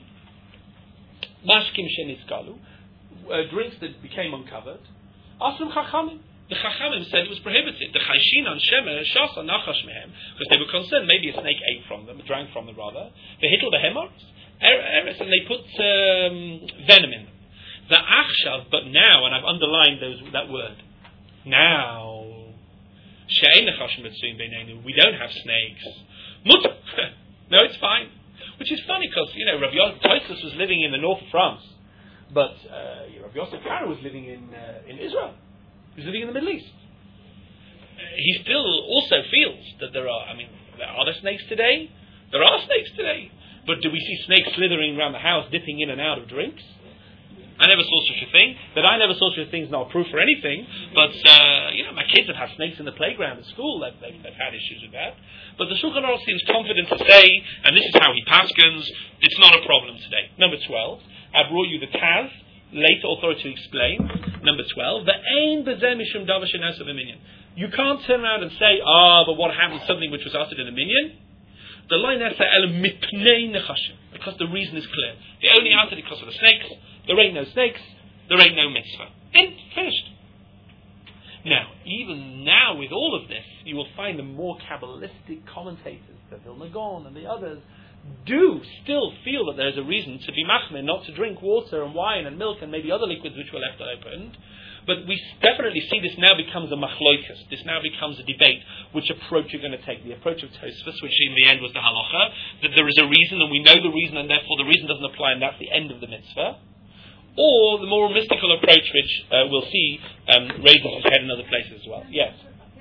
Mashkim Shenitzkalu, Uh, drinks that became uncovered. Asrum Chachamim. The Chachamim said it was prohibited. The Chayshin on Shemer Shasa Nachash Mehem, because they were concerned maybe a snake ate from them, drank from them rather. The Hittel the Hemars, Eres, and they put um, venom in them. The Achshav, but now, and I've underlined those that word. Now, She'ein Nachash Mitzvim Beinenu. We don't have snakes. Mutter. No, it's fine. Which is funny because you know Rabbi Tosfos was living in the north of France. But uh, Rabbi Yosef Karo was living in uh, in Israel. He was living in the Middle East. Uh, he still also feels that there are, I mean, are there snakes today? There are snakes today. But do we see snakes slithering around the house, dipping in and out of drinks? I never saw such a thing. That I never saw such a thing is not proof for anything. But, uh, you know, my kids have had snakes in the playground at school. They've, they've, they've had issues with that. But the Shulchan Aruch seems confident to say, and this is how he paskins, it's not a problem today. Number twelve. I brought you the Taz, later authority to explain. Number twelve, the Ein B'zeh Mishum Davar She'nasa B'minyan. You can't turn around and say, ah, oh, but what happened to something which was uttered in a minyan? The line Nasa El Mipnei Nechashim, because the reason is clear. They only uttered it because of the snakes. There ain't no snakes. There ain't no mitzvah. And finished. Now, even now with all of this, you will find the more Kabbalistic commentators, the Vilna Gaon and the others, do still feel that there's a reason to be machmir, not to drink water and wine and milk and maybe other liquids which were left unopened. But we definitely see this now becomes a machloikas. This now becomes a debate. Which approach you're going to take? The approach of Tosfos, which in the end was the halacha, that there is a reason and we know the reason and therefore the reason doesn't apply and that's the end of the mitzvah. Or the more mystical approach which uh, we'll see um, raises its head in other places as well. Yes?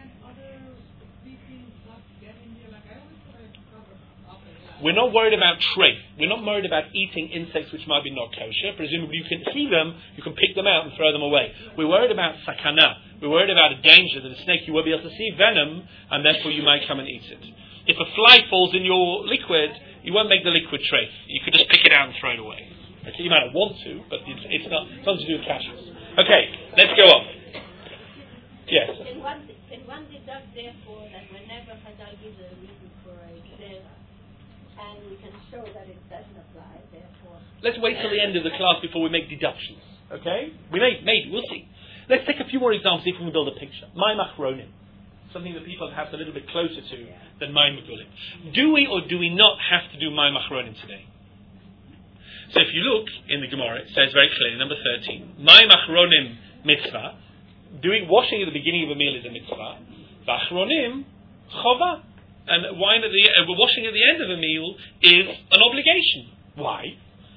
We're not worried about treif. We're not worried about eating insects which might be not kosher. Presumably you can see them, you can pick them out and throw them away. We're worried about sakana. We're worried about a danger that a snake, you will be able to see venom, and therefore you might come and eat it. If a fly falls in your liquid, you won't make the liquid treif. You could just pick it out and throw it away. Okay, you might not want to, but it's, it's not it's nothing to do with kashrus. Okay, let's go on. Yes? Can one, can one deduct therefore that whenever Chazal gives a reason for a gzera, and we can show that it doesn't apply, therefore... Let's wait till the end of the class before we make deductions. Okay? We may, maybe, we'll see. Let's take a few more examples, see if we can build a picture. Mayim Achronim. Something that people have a little bit closer to than Mayim Megulim. Do we or do we not have to do Mayim Achronim today? So if you look in the Gemara, it says very clearly, number thirteen, Mayim Achronim mitzvah. Doing washing at the beginning of a meal is a mitzvah. V'achronim chova. And wine at the uh, washing at the end of a meal is an obligation. Why?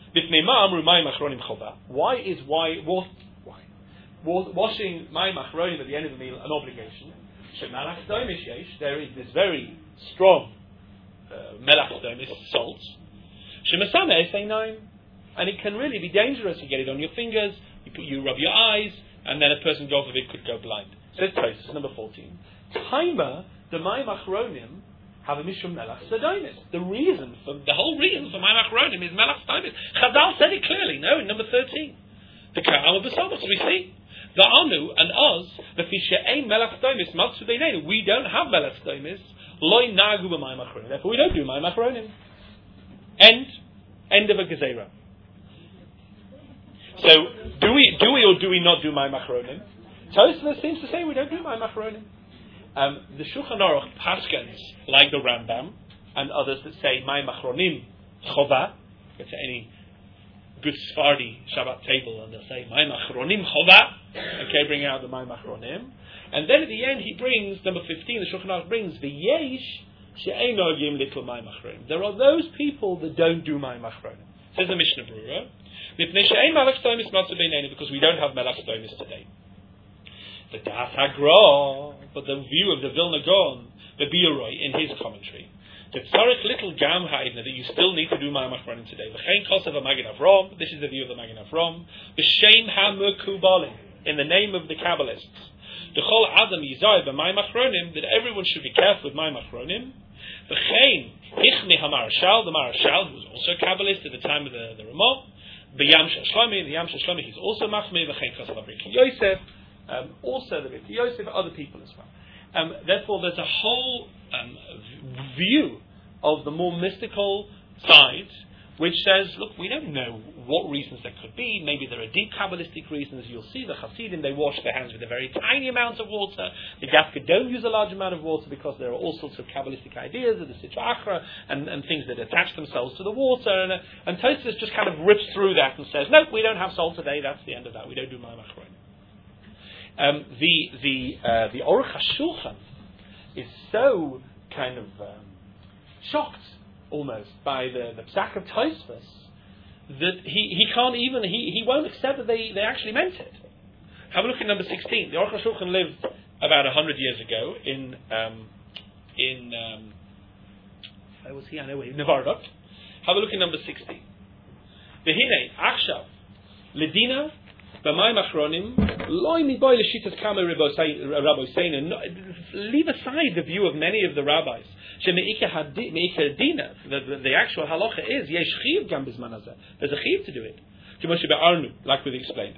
Why is why what why washing mayim achronim at the end of a meal an obligation? There is this very strong uh, melach domis salt. And it can really be dangerous. You get it on your fingers. You put you rub your eyes, and then a person, God forbid, could go blind. Says Tosfos, number fourteen. Timer the mayim achronim have a mishum melach sadonis. The reason for the whole reason for mayim achronim is melach sadonis. Chazal said it clearly. No, in number thirteen, the ka'am b'sobos we see the anu and us the fishe'ein melach sadonis matzu beinenu. We don't have melach sadonis. Loy nagu b'mayim achronim. Therefore, we don't do mayim achronim. End. End of a gezerah. So, do we do we or do we not do mayim achronim? Tosfos seems to say we don't do mayim achronim. Um, the Shulchan Aruch paskins, like the Rambam, and others that say Mayim Achronim Chova. Go to any good Sephardi Shabbat table and they'll say Mayim Achronim Chova. Okay, bring out the Mayim Achronim. And then at the end he brings, number fifteen, the Shulchan Aruch brings V'yesh she'eino yim little Mayim Achronim. There are those people that don't do Mayim Achronim. Says the Mishnah Berurah, Mipnei she'ein melach stomis matzu beinenu, because we don't have melach stomis today. The Das Hagra, but the view of the Vilna Gaon, the Biuroi, in his commentary, the Tzarech little Gam Ha'idna, that you still need to do Mayim Achronim today. V'chein Kosav HaMagid Avram, this is the view of the Magid Avram. V'shem HaMekubalim, in the name of the Kabbalists, D'chol Adam Yizai b'Mayim Achronim, that everyone should be careful with Mayim Achronim. V'chein Hichmi HaMarashal, the Marashal, who was also a Kabbalist at the time of the, the Ramah, B'Yam Shel Shlomi, the Yam Shel Shlomi, he's also Machmi, V'chein Chasal Avriki Yosef, um, also the Riki Yosef, other people as well. Um, therefore, there's a whole um, view of the more mystical side, which says, look, we don't know what reasons there could be. Maybe there are deep Kabbalistic reasons. You'll see the Hasidim, they wash their hands with a very tiny amount of water. The Gafka don't use a large amount of water because there are all sorts of Kabbalistic ideas of the Sitra Achra and, and things that attach themselves to the water. And, and Tosfos just kind of rips through that and says, no, we don't have salt today. That's the end of that. We don't do Mayim Achronim. Um, the the uh, the Aruch HaShulchan is so kind of um, shocked almost by the, the psak of Tosfos that he, he can't even he, he won't accept that they, they actually meant it. Have a look at number sixteen. The Aruch HaShulchan lived about a hundred years ago in um, in um, where was he? I know where he Nevarot. Have a look at number sixteen. V'hinei achshav ledina b'mayim achronim loy miboy l'shitas kama rabboseinu. Leave aside the view of many of the rabbis. The, the, the actual halacha is yesh chiv gam bizman hazeh. There's a chiv to do it. Like we've explained.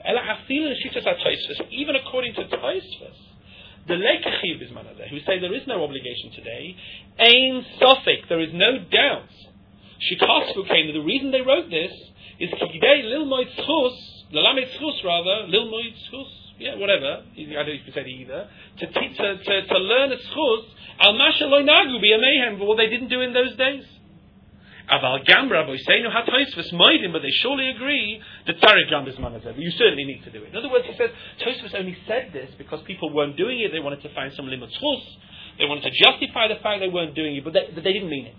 Even according to Tosfos, the leikachiv bizman hazeh, who say there is no obligation today, ein sofek, there is no doubt. Shikasfu came. The reason they wrote this is kidei lilmoid schus, lelamed schus rather, lilmoid schus, yeah, whatever. I don't know if you said either. To teach, to, to, to learn a schus. Al masha loy nagu be a mayhem for what they didn't do in those days. Aval gambra boy say no Tosfos moedim, but they surely agree that tzarich gam bizman hazeh. You certainly need to do it. In other words, he says Tosfos only said this because people weren't doing it. They wanted to find some limit schus. They wanted to justify the fact they weren't doing it, but they, but they didn't mean it.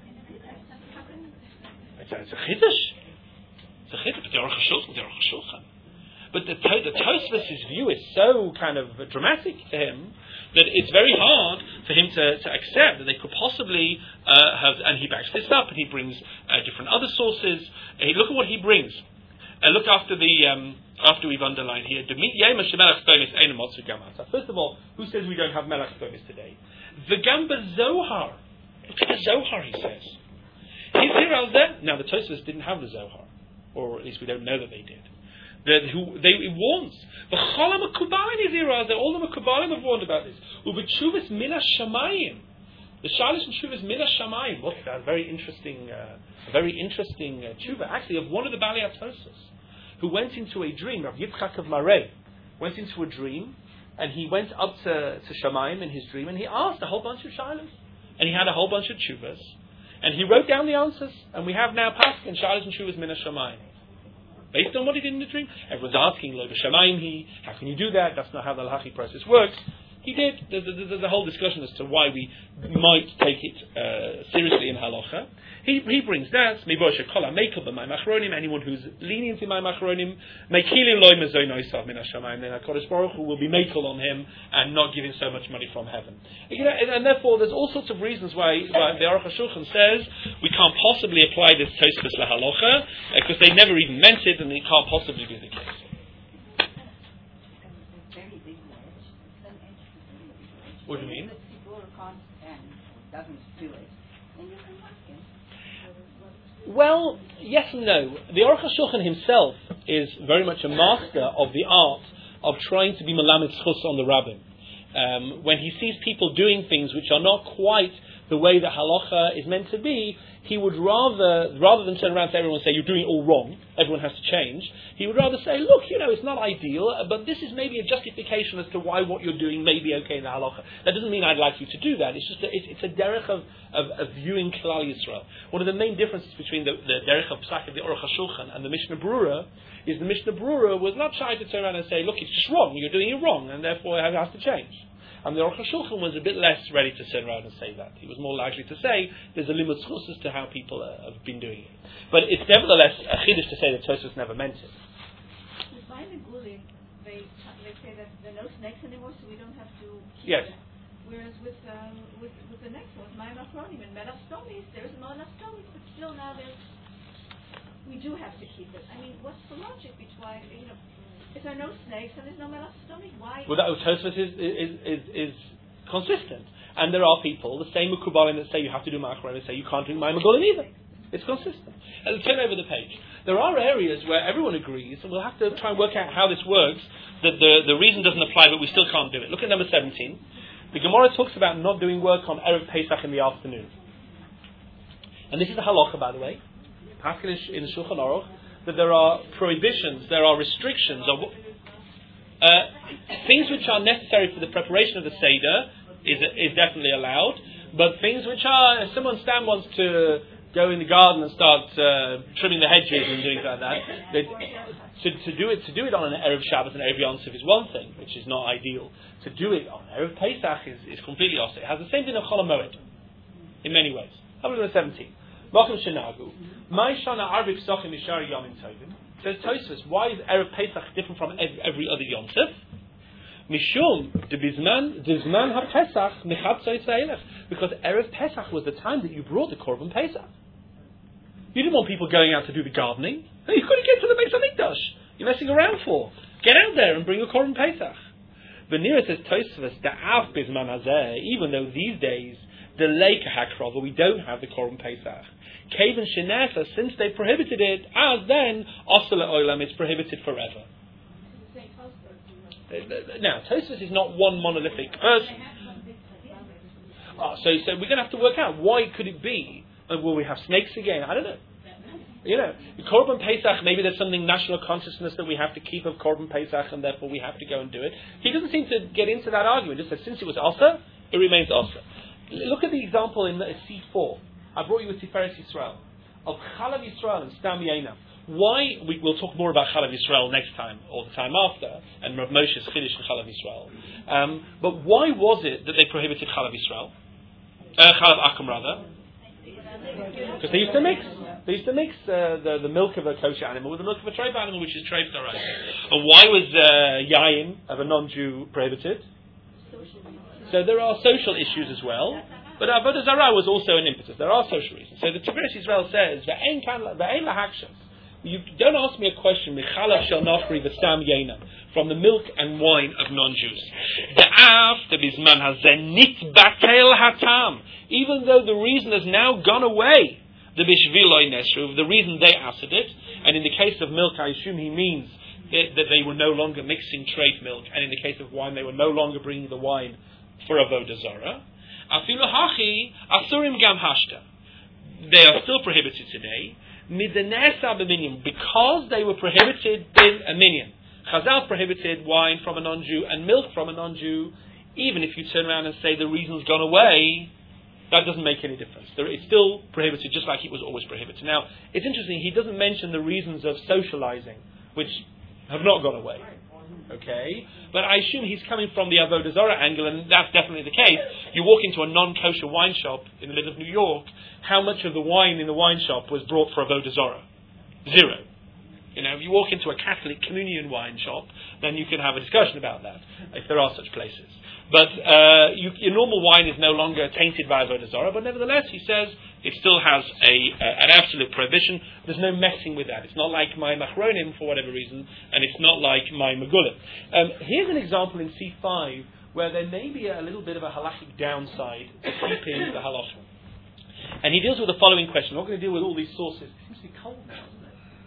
It's a, it's a chiddush. It's a chiddush. But the Aruch HaShulchan, the Aruch HaShulchan. But the, the Tosfos' view is so kind of dramatic to him that it's very hard for him to, to accept that they could possibly uh, have, and he backs this up, and he brings uh, different other sources. Uh, look at what he brings. Uh, look after the um, after we've underlined here. First of all, who says we don't have Melech Stonis today? The Gamba Zohar. Look at the Zohar, he says. He's here al zeh. Now the Tosfos didn't have the Zohar, or at least we don't know that they did. That who they it warns. The Cholam Akubalim is here. All the Akubalim have warned about this. Ubechuvas Minas Shamayim. The Shalish and Shuvas Minas Shamayim. Look, that's a very interesting, uh, a very interesting uh, tshuva, actually, of one of the Balei Tosfos, who went into a dream. Rav Yitzchak of Marei went into a dream, and he went up to, to Shamayim in his dream, and he asked a whole bunch of Shalish, and he had a whole bunch of tshuvas, and he wrote down the answers, and we have now Pasuk and Shalish and Shuvas Minas Shamayim. Based on what he did in the dream, everyone's asking, Lo b'shamayim he, how can you do that? That's not how the halachic process works. He did. There's a, there's a whole discussion as to why we might take it uh, seriously in halacha. He, he brings that. Anyone who's lenient in my machronim, then HaKadosh Baruch Hu will be makel on him and not give him so much money from heaven. You know, and, and therefore, there's all sorts of reasons why, why the Aruch HaShulchan says we can't possibly apply this Tosfos lahalacha because they never even meant it, and it can't possibly be the case. What do you mean? Well, yes and no. The Aruch HaShulchan himself is very much a master of the art of trying to be melamed schus on the rabbin. Um, when he sees people doing things which are not quite the way that halacha is meant to be, he would rather, rather than turn around to everyone and say, you're doing it all wrong, everyone has to change, he would rather say, look, you know, it's not ideal, but this is maybe a justification as to why what you're doing may be okay in the halacha. That doesn't mean I'd like you to do that. It's just a, it's, it's a derech of, of, of viewing Klal Yisrael. One of the main differences between the, the derech of Psak of the Aruch HaShulchan and the Mishnah Brura is the Mishnah Brura was not trying to turn around and say, look, it's just wrong, you're doing it wrong, and therefore it has to change. And the Aruch HaShulchan was a bit less ready to turn around and say that. He was more likely to say there's a limit schus as to how people uh, have been doing it. But it's nevertheless a chiddush to say that Tosfos never meant it. With my Negulim, they, they say that there are no snakes anymore, so we don't have to keep yes. them. Whereas with, um, with with the next one, Mayim Achronim and Melech Stonis, there's no Melech Stonis, but still now there's, we do have to keep it. I mean, what's the logic between, you know, If there are no snakes and there's no melech stomach, why? Well, that Tosfos is, is, is, is consistent. And there are people, the same Mekubalim that say you have to do Ma'achron, and say you can't do Mayim Megulim either. It's consistent. And turn over the page. There are areas where everyone agrees, and we'll have to try and work out how this works, that the, the reason doesn't apply, but we still can't do it. Look at number seventeen. The Gemara talks about not doing work on Erev Pesach in the afternoon. And this is a halacha, by the way, Paskin in the Shulchan Aruch, that there are prohibitions, there are restrictions of uh, things which are necessary for the preparation of the Seder is is definitely allowed, but things which are, if someone stand wants to go in the garden and start uh, trimming the hedges and doing like that, they, to, to do it to do it on an Erev Shabbos and Erev Yom Tov is one thing, which is not ideal. To do it on Erev Pesach is, is completely opposite. It has the same thing of Chol HaMoed in many ways. Have a look at seventeen. Says Tosfos, why is Erev Pesach different from every other Yom Tov? Mishum de bizman bizman ha-Pesach mechatzois ha'elech, because Erev Pesach was the time that you brought the Korban Pesach. You didn't want people going out to do the gardening. You couldn't get to the Beis Hamikdash. You're messing around for. Get out there and bring a Korban Pesach. Venira says Tosfos da'af bizman hazeh, even though these days the Leika HaKrova, we don't have the Korban Pesach. Kaven Shenesa, since they prohibited it, as then, Osala Olam, it's prohibited forever. Now, Tosfos is not one monolithic person. Oh, so, so we're going to have to work out, why could it be? Uh, will we have snakes again? I don't know. You know, Korban Pesach, maybe there's something national consciousness that we have to keep of Korban Pesach, and therefore we have to go and do it. He doesn't seem to get into that argument. He just says, since it was Osa, it remains Osa. Look at the example in C four. I brought you with Tiferet Yisrael of Chalav Yisrael and Stam Yeina. Why? We, we'll talk more about Chalav Yisrael next time or the time after, and Rav Moshe's Chiddush in Chalav Yisrael. Um, but why was it that they prohibited Chalav Yisrael? Uh, Chalav Akum rather, because they used to mix. They used to mix uh, the, the milk of a kosher animal with the milk of a treif animal, which is treif d'oraisa. And why was uh, yayin of a non-Jew prohibited? So there are social issues as well, but Avodah Zarah was also an impetus. There are social reasons. So the Tiferet Yisrael says, "Ve'ein lahakshas." You don't ask me a question. Michalav shel nafri v'stam yeina, from the milk and wine of non-Jews. Da'af debizman hazen nitbatel hatam. Even though the reason has now gone away, the bishviloi nesru, the reason they asked it, and in the case of milk, I assume he means that, that they were no longer mixing treif milk, and in the case of wine, they were no longer bringing the wine for Avodah Zarah. Afilu hachi asurim gam hashta. They are still prohibited today. Midenesa b'minyan, because they were prohibited in a minyan. Chazal prohibited wine from a non-Jew and milk from a non-Jew. Even if you turn around and say the reason's gone away, that doesn't make any difference. It's still prohibited, just like it was always prohibited. Now, it's interesting. He doesn't mention the reasons of socializing, which have not gone away. Okay, but I assume he's coming from the Avodah Zarah angle, and that's definitely the case. You walk into a non-kosher wine shop in the middle of New York, how much of the wine in the wine shop was brought for Avodah Zarah? Zero. You know, if you walk into a Catholic communion wine shop, then you can have a discussion about that, if there are such places. But uh, you, your normal wine is no longer tainted by Avodah Zarah, but nevertheless, he says, it still has a uh, an absolute prohibition. There's no messing with that. It's not like my machronim for whatever reason, and it's not like my megulim. Um, here's an example in C five where there may be a little bit of a halachic downside to keeping the halacha. And he deals with the following question. I'm not going to deal with all these sources. It seems to be cold now, isn't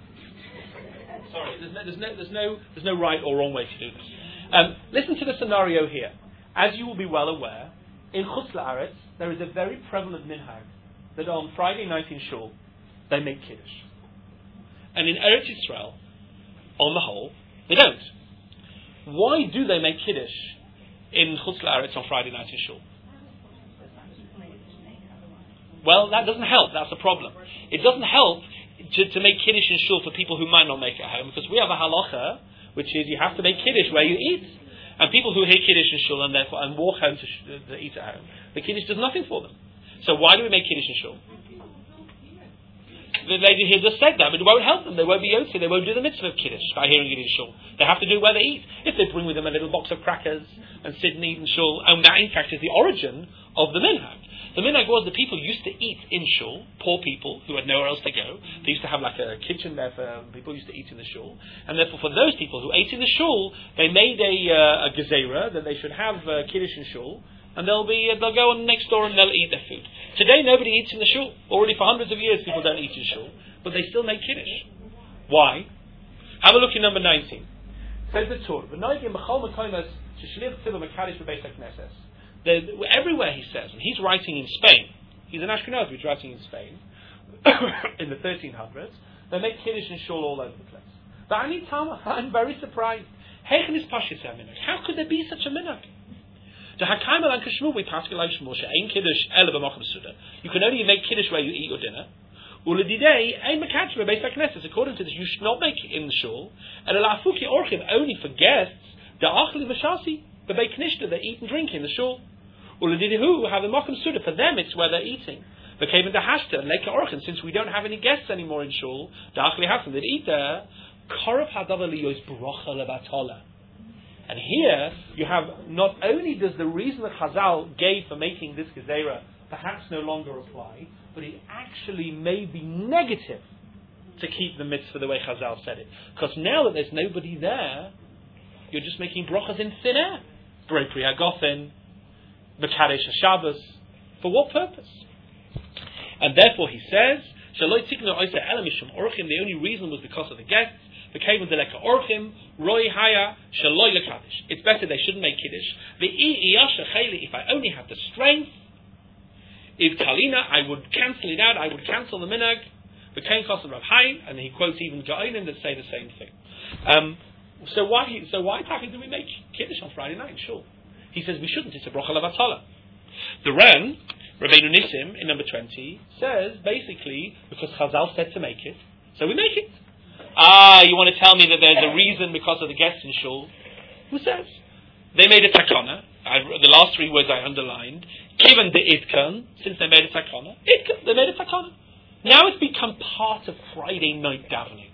it? Sorry, there's no, there's no, there's no, there's no right or wrong way to do this. Um, listen to the scenario here. As you will be well aware, in Chutz La'aretz, there is a very prevalent minhag that on Friday night in Shul, they make Kiddush. And in Eretz Yisrael, on the whole, they don't. Why do they make Kiddush in Chutz La'aretz on Friday night in Shul? Well, that doesn't help. That's the problem. It doesn't help to, to make Kiddush in Shul for people who might not make it at home, because we have a halacha, which is you have to make Kiddush where you eat. And people who hear Kiddush in Shul and therefore and walk home to, sh- to eat at home, the Kiddush does nothing for them. So why do we make Kiddush in Shul? The lady here just said that, but it won't help them. They won't be yotzi. They won't do the mitzvah of Kiddush by hearing it in Shul. They have to do it where they eat. If they bring with them a little box of crackers and sit and eat in Shul, and that in fact is the origin of the minhag. The minhag was the people used to eat in shul, poor people who had nowhere else to go. They used to have like a kitchen there for people used to eat in the shul. And therefore for those people who ate in the shul, they made a, uh, a gezerah that they should have uh, kiddush in shul, and they'll be uh, they'll go on next door and they'll eat their food. Today nobody eats in the shul. Already for hundreds of years people don't eat in shul, but they still make kiddush. Why? Have a look in number nineteen. Says the Torah, everywhere he says, and he's writing in Spain, he's an Ashkenazi, he's writing in Spain, in the thirteen hundreds, they make Kiddush and Shul all over the place. But I need Tama, I'm very surprised. How could there be such a minhag? You can only make Kiddush where you eat your dinner. According to this, you should not make it in the shul. And only for guests, the achli v'shasi, the beiknishta, they eat and drink in the shul. Uladidihu have a mokum suda, for them it's where they're eating. The kevin dahashta and leka orchin, since we don't have any guests anymore in shul, the achli hasan, they eat there. Korov hadavar liyos brocha lebatola. And here you have, not only does the reason that Chazal gave for making this gezerah perhaps no longer apply, but it actually may be negative to keep the mitzvah the way Chazal said it. Because now that there's nobody there, you're just making brachas in thin air. Brei Pri HaGofen, Mekadesh HaShabbos. For what purpose? And therefore he says, Shaloi tiknu oisa ela mishum orchim, the only reason was because of the guests. V'kevon deleka orchim, roi haya, shaloi lekadesh. It's better they shouldn't make kiddush. V'i iyasha chayli, if I only had the strength, if Kalina, I would cancel it out, I would cancel the minhag, the Kain Chos and Rav Haim, and he quotes even Gaonim that say the same thing. Um, so why so why Taki do we make Kiddush on Friday night? Sure. He says we shouldn't, it's a Brocha Levatala. The Ran, Rabbeinu Nissim, in number twenty, says basically, because Chazal said to make it, so we make it. Ah, you want to tell me that there's a reason because of the guests in Shul? Who says? They made a takana. I, the last three words I underlined. Given the itkan, since they made a takana, itkan, they made a takana. Now it's become part of Friday night davening.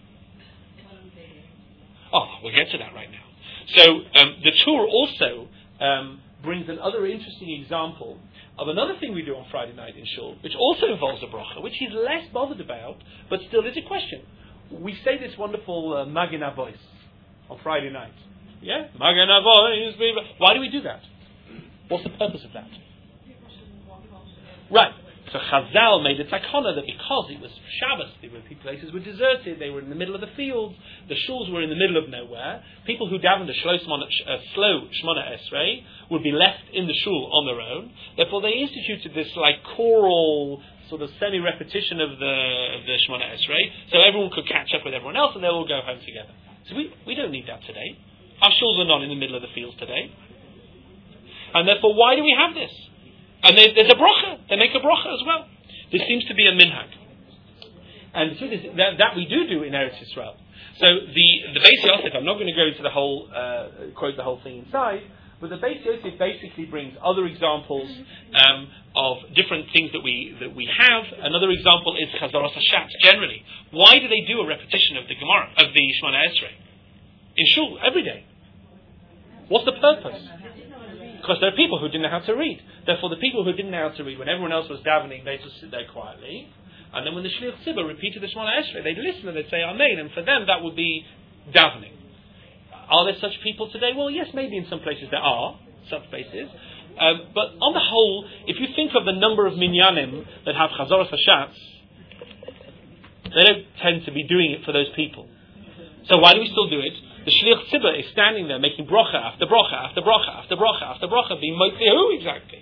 Oh, we'll get to that right now. So um, the Torah also um, brings another interesting example of another thing we do on Friday night in Shul, which also involves a bracha, which he's less bothered about, but still is a question. We say this wonderful uh, Magen Avos on Friday night. Yeah, Magen Avos. Why do we do that? What's the purpose of that? Right. So Chazal made a takana that because it was Shabbos, there were places were deserted, they were in the middle of the fields, the shuls were in the middle of nowhere. People who davened a slow Shmona Esrei would be left in the shul on their own. Therefore, they instituted this like choral sort of semi-repetition of the of the Shmona Esrei, so everyone could catch up with everyone else and they'll all go home together. So we we don't need that today. Our shuls are not in the middle of the fields today. And therefore, why do we have this? And they, there's a bracha. They make a bracha as well. This seems to be a minhag. And the truth is that, that we do do in Eretz Yisrael. So the the Beis Yosef, I'm not going to go into the whole uh, quote the whole thing inside, but the Beis Yosef basically brings other examples um, of different things that we that we have. Another example is Chazaras Hashatz generally. Why do they do a repetition of the Gemara of the Shemona Esrei in shul every day? What's the purpose? Because there are people who didn't know how to read. Therefore, the people who didn't know how to read, when everyone else was davening, they just sit there quietly. And then when the Shliach Tzibur repeated the Shemona Esrei, they'd listen and they'd say Amen. And for them, that would be davening. Are there such people today? Well, yes, maybe in some places there are such places. Um, but on the whole, if you think of the number of minyanim that have Chazaras Hashatz, they don't tend to be doing it for those people. So why do we still do it? The Shliach Tzibur is standing there making brocha after brocha after brocha after brocha after brocha, being motzi who exactly?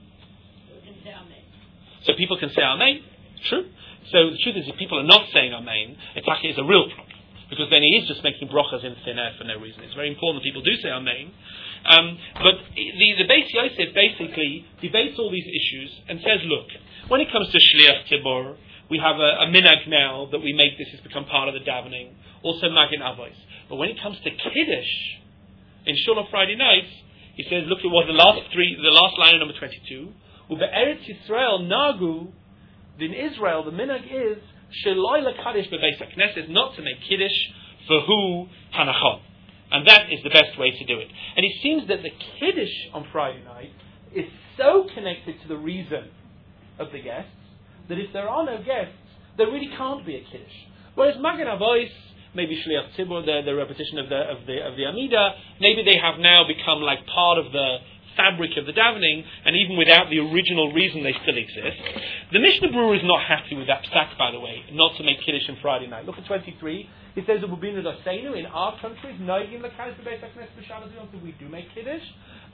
So people can say Amen. True. So the truth is, if people are not saying Amen, it actually is a real problem. Because then he is just making brochas in thin air for no reason. It's very important that people do say Amen. Um, but the, the Beis Yosef basically debates all these issues and says, look, when it comes to Shliach Tzibur, we have a, a minhag now that we make this has become part of the davening. Also Magen Avos. But when it comes to Kiddush, in Shul on Friday nights, he says, look, it was the last three, the last line of number twenty-two. Ube'eretz Yisrael nagu, in Israel, the minhag is Sheloi lekadish bebeis hakneses, not to make Kiddush for who Hanachon. And that is the best way to do it. And it seems that the Kiddush on Friday night is so connected to the reason of the guests, that if there are no guests, there really can't be a Kiddush. Whereas Magen Avos, maybe Shliach Tzibur, the, the repetition of the of the of the Amida, maybe they have now become like part of the fabric of the davening, and even without the original reason they still exist. The Mishnah Berurah is not happy with that psak, by the way, not to make Kiddush on Friday night. Look at twenty-three. He says, in our countries, we do make Kiddush.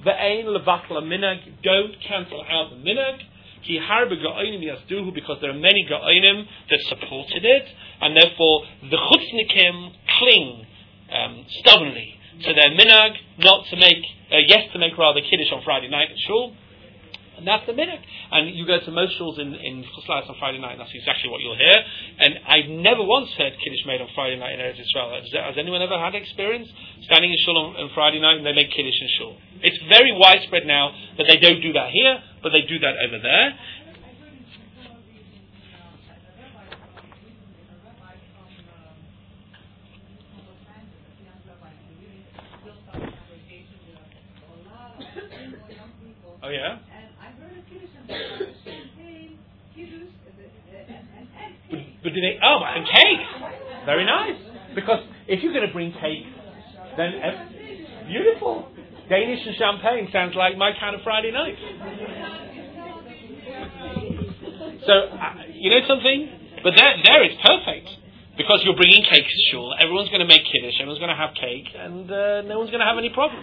Don't cancel out the minhag. Because there are many Ga'onim that supported it, and therefore the Chutznikim cling um, stubbornly to their minhag, not to make, uh, yes, to make rather Kiddush on Friday night at shul, and that's the minhag. And you go to most shuls in in Chuslayas on Friday night, and that's exactly what you'll hear. And I've never once heard Kiddush made on Friday night in Eretz Yisrael. Has, has anyone ever had experience standing in shul on, on Friday night and they make Kiddush in shul? It's very widespread now that they don't do that here, but they do that over there. Oh yeah? And I heard a Kiddush and champagne, Kiddush, and But, but do they? Oh, and cake. Very nice. Because if you're going to bring cake, then ev- beautiful. Danish and champagne sounds like my kind of Friday night. So uh, you know something? But there, there it's perfect. Because you're bringing cake to shul, everyone's going to make kiddush, everyone's going to have cake, and uh, no one's going to have any problems.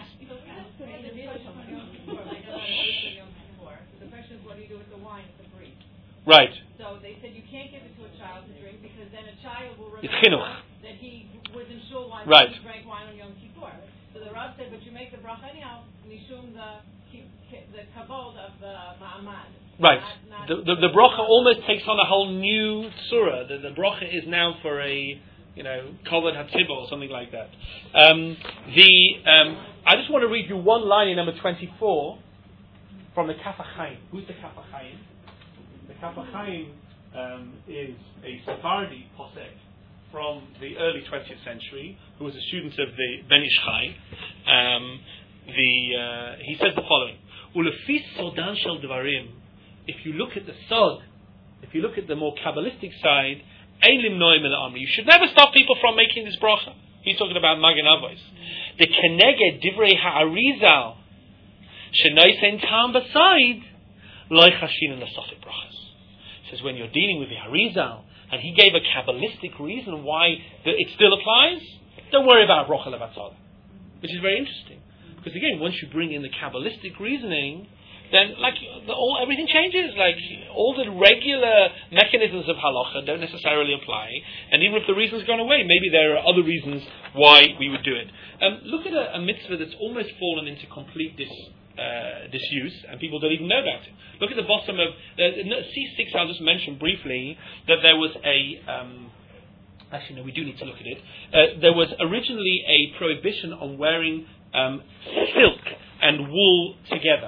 The question is, what do you do with the wine at the brie? Right. So they said you can't give it to a child to drink because then a child will It's remember chinuch. that he was in shul wine Right. he drank wine on Yom Kippur. So the Rav said, but you make the bracha anyhow, mishum the the kavod of the ma'amad. Right. Not, not The, the the bracha almost takes on a whole new surah. The, the bracha is now for a, you know, kavod hatzibah or something like that. Um, the um, I just want to read you one line in number twenty-four from the Kaf HaChaim. Who's the Kaf HaChaim? The Kaf HaChaim um, is a Sephardi posek from the early twentieth century, who was a student of the Ben Ish Chai. Um, the uh, he says the following: Ulefi sodan shel dvarim. If you look at the sod, if you look at the more Kabbalistic side, ein limnoim el amri. You should never stop people from making this bracha. He's talking about Magen Avos. The keneged divrei ha'arizal shenoisen tam baside loy chashin l'sofik brachas. Says when you're dealing with the Harizal, and he gave a Kabbalistic reason why the, it still applies, don't worry about bracha levatzala, which is very interesting. Because again, once you bring in the Kabbalistic reasoning, then like the, all everything changes. Like all the regular mechanisms of halacha don't necessarily apply, and even if the reason's gone away, maybe there are other reasons why we would do it. Um, look at a, a mitzvah that's almost fallen into complete dis, uh, disuse, and people don't even know about it. Look at the bottom of uh, C six. I'll just mention briefly that there was a. Um, actually, no, we do need to look at it. Uh, there was originally a prohibition on wearing um, silk and wool together.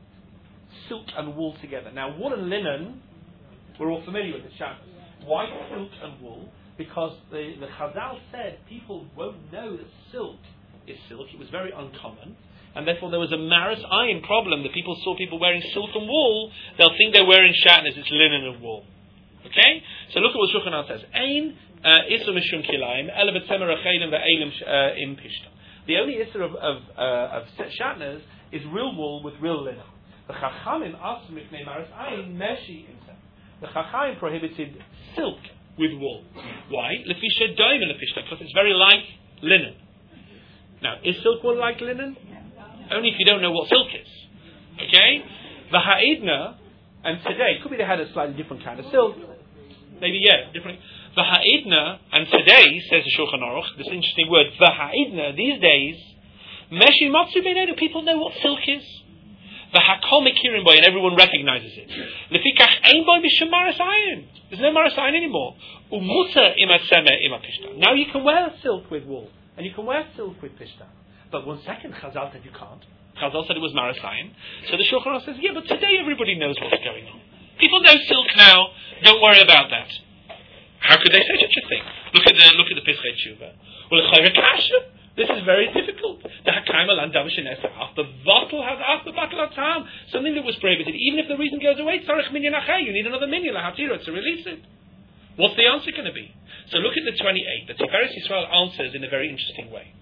Silk and wool together. Now, wool and linen, we're all familiar with the Shabbos. Why silk and wool? Because the, the Chazal said people won't know that silk is silk. It was very uncommon. And therefore there was a maris ayin problem that people saw people wearing silk and wool. They'll think they're wearing shatnez, it's linen and wool. Okay? So look at what Shulchan Aruch says. Ein isur mishum kilayim, ele b'tzemer achelim ve'elim im pishta. The only isur of, of, uh, of shatnez is real wool with real linen. The Chachamim asked mipnei maris ayin meshi imsem. The Chachamim prohibited silk with wool. Why? Lefisha doim lepishta, because it's very like linen. Now, is silk wool like linen? Only if you don't know what silk is. Okay? The ha'idna, and today, could be they had a slightly different kind of silk. Maybe, yeah, different. The ha'idna, and today, says the Shulchan Aruch, this interesting word, the ha'idna, these days, meshi matzu beinenu, people know what silk is. The hakol mekirim boy, and everyone recognizes it. Lefikach ein boy b'shem maris ayin. There's no maris ayin anymore. Umuta imatzeme imapishta. Now you can wear silk with wool, and you can wear silk with pishta. But one second, Chazal said you can't. Chazal said it was maris ayin. So the Shulchan Aruch says, yeah, but today everybody knows what's going on. People know silk now. Don't worry about that. How could they say such a thing? Look at the look at the Pesach Tshuva. Well, this is very difficult. The bottle has asked the battle of time. Something that was prohibited, even if the reason goes away, you need another minyan to release it. What's the answer going to be? So look at the twenty-eight. The Tiferes Yisrael answers in a very interesting way.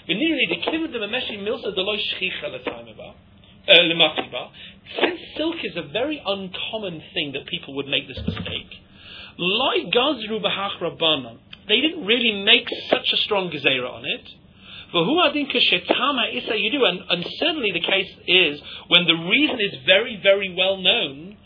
Since silk is a very uncommon thing that people would make this mistake, they didn't really make such a strong gezerah on it. And, and certainly the case is when the reason is very, very well known.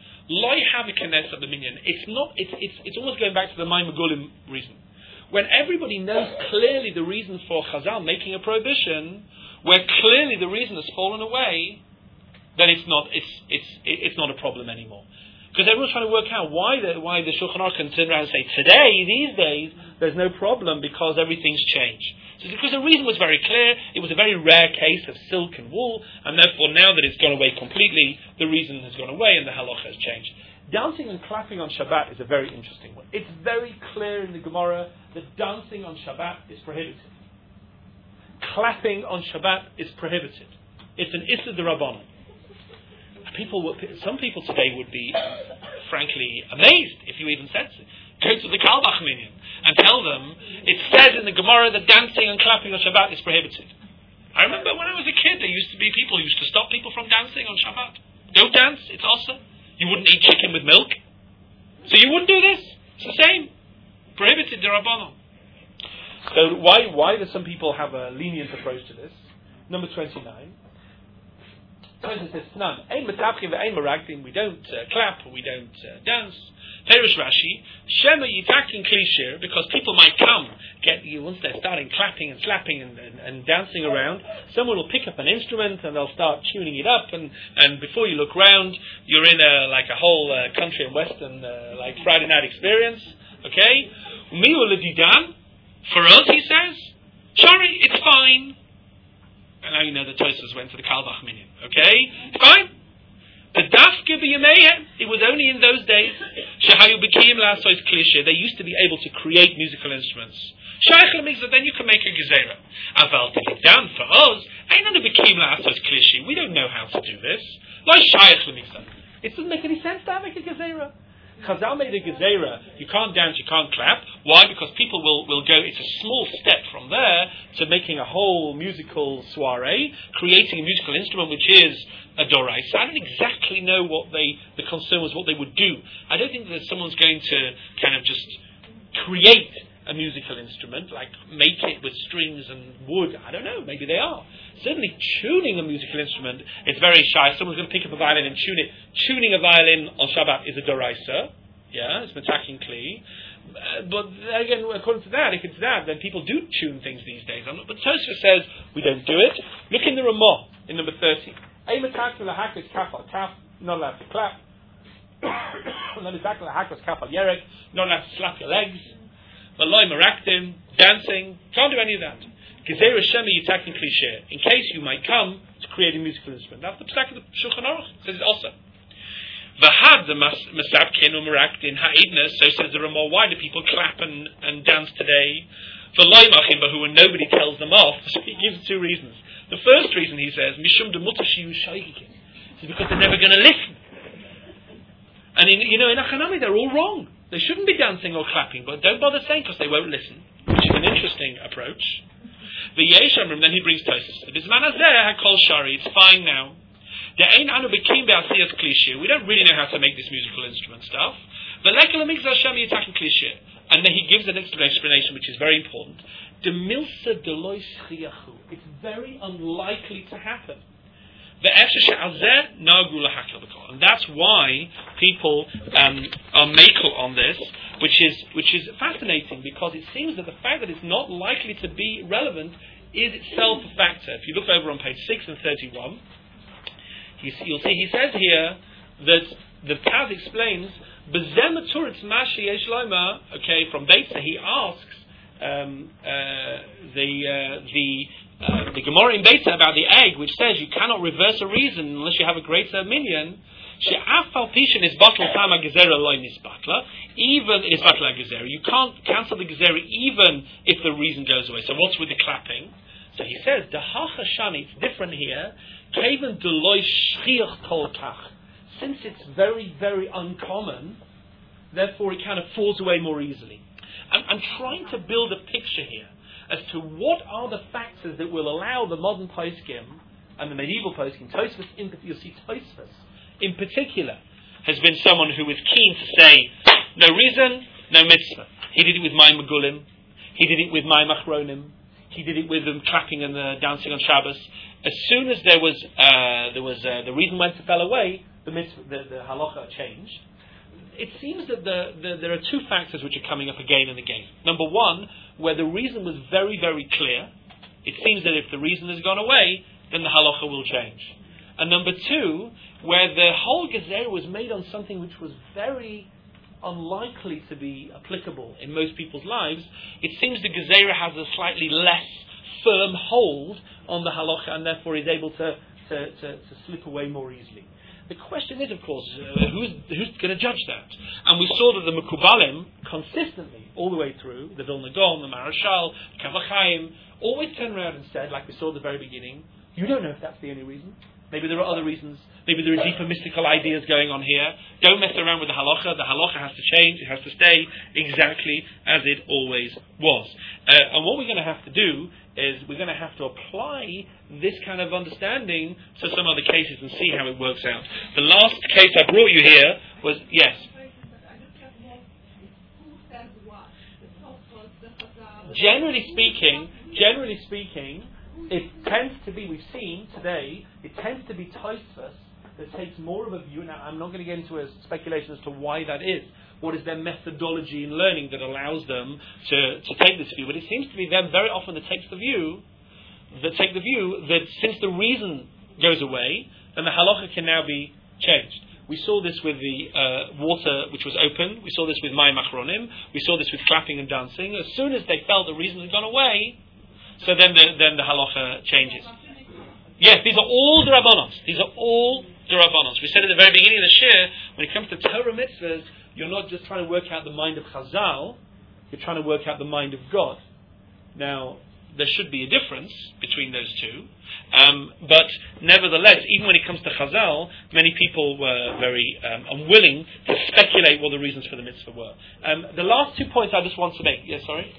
It's not. It's it's it's almost going back to the Mai Megulim reason. When everybody knows clearly the reason for Chazal making a prohibition, where clearly the reason has fallen away, then it's not. It's it's it's not a problem anymore. Because everyone's trying to work out why the why the Shulchan Aruch can turn around and say today, these days, there's no problem because everything's changed. So because the reason was very clear, it was a very rare case of silk and wool, and therefore now that it's gone away completely, the reason has gone away and the halacha has changed. Dancing and clapping on Shabbat is a very interesting one. It's very clear in the Gemara that dancing on Shabbat is prohibited. Clapping on Shabbat is prohibited. It's an Issa d'Rabbanan. People, would, some people today would be, frankly, amazed if you even said so. Go to the Kalbach Minyan and tell them it says in the Gemara that dancing and clapping on Shabbat is prohibited. I remember when I was a kid, there used to be people who used to stop people from dancing on Shabbat. Don't dance, it's awesome. You wouldn't eat chicken with milk. So you wouldn't do this. It's the same. Prohibited d'Rabbanan. So why why do some people have a lenient approach to this? Number twenty-nine. It says, we don't uh, clap, we don't uh, dance. Perush Rashi, Shema Yitakin Klishir, because people might come, get you once they're starting clapping and slapping and, and, and dancing around, someone will pick up an instrument and they'll start tuning it up, and, and before you look round, you're in a like a whole uh, country and western uh, like Friday night experience. Okay, Miu Ledidan, for us, he says, sorry, it's fine. And now you know the Tosfos went to the Kalbach Minyan. Okay? Fine. The Dafke b'Yamehem, it was only in those days, Shehayu b'Kiyim la'asos klisheh, they used to be able to create musical instruments. Shaykh l'migzah, then you can make a gezerah. Aval t'gidam, for us, ain't on the b'Kiyim la'asos klisheh, we don't know how to do this. Like Shaykh l'migzah. It doesn't make any sense to make a gezerah. Chazal made a gezerah. You can't dance, you can't clap. Why? Because people will, will go, it's a small step from there to making a whole musical soiree, creating a musical instrument which is a doraisa. I don't exactly know what they, the concern was, what they would do. I don't think that someone's going to kind of just create a musical instrument, like make it with strings and wood. I don't know, maybe they are. Certainly tuning a musical instrument is very shy. Someone's going to pick up a violin and tune it. Tuning a violin on Shabbat is a doraisa. Yeah, it's metaking kli. Uh, but again, according to that, if it's that, then people do tune things these days. Not, but Tosfos says we don't do it. Look in the Ramah in number thirty. Not allowed to clap. Not allowed to slap your legs. Malay maraktim, dancing, can't do any of that. Gezerah Shema Yitakin Klisheh, in case you might come to create a musical instrument. That's the psak of the Shulchan Aruch. It says it also. V'had the masabkin u'maraktin ha'idnas, so says the Ramah, why do people clap and, and dance today? V'lay machim bahu, and nobody tells them off. So he gives two reasons. The first reason, he says, mishum demutar shiyu shaygikin. It's because they're never going to listen. And in, you know, in Achanami, they're all wrong. They shouldn't be dancing or clapping, but don't bother saying because they won't listen, which is an interesting approach. The Yeshamrim, then he brings Tosfos. The Bisman Hazeh HaKol Shari, it's fine now. We don't really know how to make this musical instrument stuff. And then he gives an explanation which is very important. It's very unlikely to happen. And that's why people um, are makel on this, which is which is fascinating, because it seems that the fact that it's not likely to be relevant is itself a factor. If you look over on page six and thirty-one, you see, you'll see he says here that the Taz explains, okay, from Beitza he asks um, uh, the uh, the Uh, the Gemara in Beitza about the egg, which says you cannot reverse a reason unless you have a greater minyan. Even is batla gezerah. You can't cancel the gezerah even if the reason goes away. So what's with the clapping? So he says, the hachashani, it's different here. Kaven deloy shchiach kolkach. Since it's very, very uncommon, therefore it kind of falls away more easily. I'm, I'm trying to build a picture here as to what are the factors that will allow the modern poskim and the medieval poskim, Tosfos in particular, you'll see Tosfos in particular, has been someone who was keen to say, no reason, no mitzvah. He did it with my Megulim, he did it with my Machronim, he did it with them clapping and uh, dancing on Shabbos. As soon as there was uh, there was uh, the reason went to fell away, the mitzvah, the, the halacha changed. It seems that the, the, there are two factors which are coming up again and again. Number one, where the reason was very, very clear, it seems that if the reason has gone away, then the halacha will change. And number two, where the whole gezerah was made on something which was very unlikely to be applicable in most people's lives, it seems the gezerah has a slightly less firm hold on the halacha and therefore is able to, to, to, to slip away more easily. The question is, of course, uh, who's, who's going to judge that? And we saw that the Mekubalim, consistently, all the way through, the Vilna Gaon, the Marashal, Kav HaChaim, always turned around and said, like we saw at the very beginning, you don't know if that's the only reason. Maybe there are other reasons. Maybe there are deeper mystical ideas going on here. Don't mess around with the halacha. The halacha has to change. It has to stay exactly as it always was. Uh, and what we're going to have to do is we're going to have to apply this kind of understanding to some other cases and see how it works out. The last case I brought you here was, yes. Generally speaking, generally speaking, it tends to be, we've seen today, it tends to be Tosfos that takes more of a view. Now, I'm not going to get into a speculation as to why that is. What is their methodology in learning that allows them to, to take this view? But it seems to be them very often that takes the view, that take the view that since the reason goes away, then the halacha can now be changed. We saw this with the uh, water which was open. We saw this with Mayim Achronim. We saw this with clapping and dancing. As soon as they felt the reason had gone away, so then the, then the halacha changes. Yes, these are all the Rabbanos. These are all the Rabbanos. We said at the very beginning of the shir, when it comes to Torah mitzvahs, you're not just trying to work out the mind of Chazal, you're trying to work out the mind of God. Now, there should be a difference between those two, um, but nevertheless, even when it comes to Chazal, many people were very um, unwilling to speculate what the reasons for the mitzvah were. Um, the last two points I just want to make. Yes, sorry?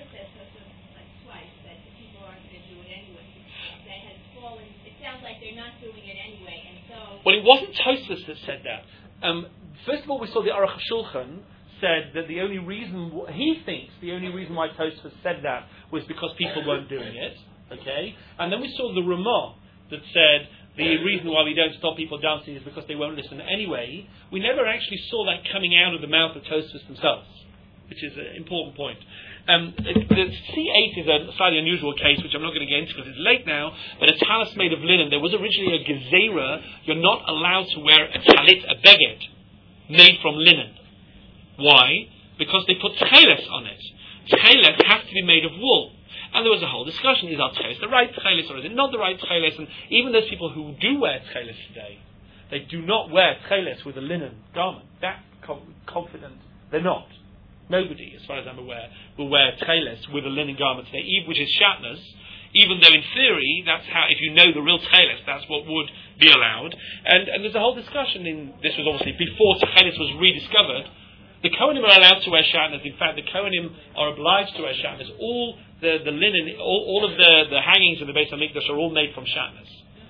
Well, it wasn't Tosfos that said that. Um, first of all, we saw the Aruch HaShulchan said that the only reason, he thinks the only reason why Tosfos said that was because people weren't doing it. Okay? And then we saw the Ramah that said the reason why we don't stop people dancing is because they won't listen anyway. We never actually saw that coming out of the mouth of Tosfos themselves, which is an important point. Um, the C eight is a slightly unusual case, which I'm not going to get into because it's late now, but a talis made of linen. There was originally a gezerah. You're not allowed to wear a talit, a beged, made from linen. Why? Because they put tcheles on it. Tcheles has to be made of wool. And there was a whole discussion, is our tcheles the right tcheles or is it not the right tcheles? And even those people who do wear tcheles today, they do not wear tcheles with a linen garment. That com- confident, they're not. Nobody, as far as I'm aware, will wear tcheles with a linen garment today, which is shatnez, even though in theory, that's how, if you know the real tcheles, that's what would be allowed. And, and there's a whole discussion in, this was obviously before tcheles was rediscovered. The Kohanim are allowed to wear shatnez. In fact, the Kohanim are obliged to wear shatnez. All the, the linen, all, all of the, the hangings in the Beis HaMikdash are all made from shatnez.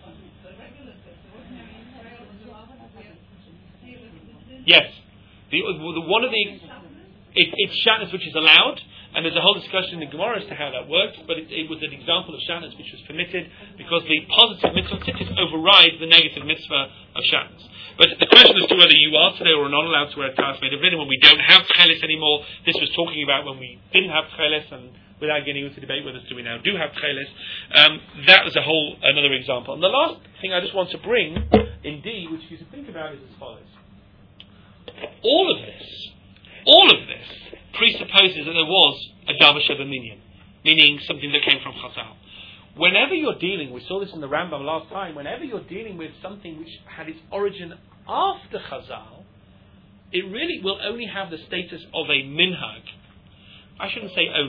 Yes. The, the, one of the... It, it's shatnez which is allowed, and there's a whole discussion in the Gemara as to how that works, but it, it was an example of shatnez which was permitted because the positive mitzvah tzitzis overrides the negative mitzvah of shatnez. But the question as to whether you are today or are not allowed to wear a talis made of linen when we don't have tcheles anymore, this was talking about when we didn't have tcheles, and without getting into debate whether do we now do have tcheles, um, that was a whole another example. And the last thing I just want to bring, indeed, which you should think about is as follows. All of this All of this presupposes that there was a Davar Shebaminion, meaning something that came from Chazal. Whenever you're dealing, we saw this in the Rambam last time, whenever you're dealing with something which had its origin after Chazal, it really will only have the status of a minhag. I shouldn't say only,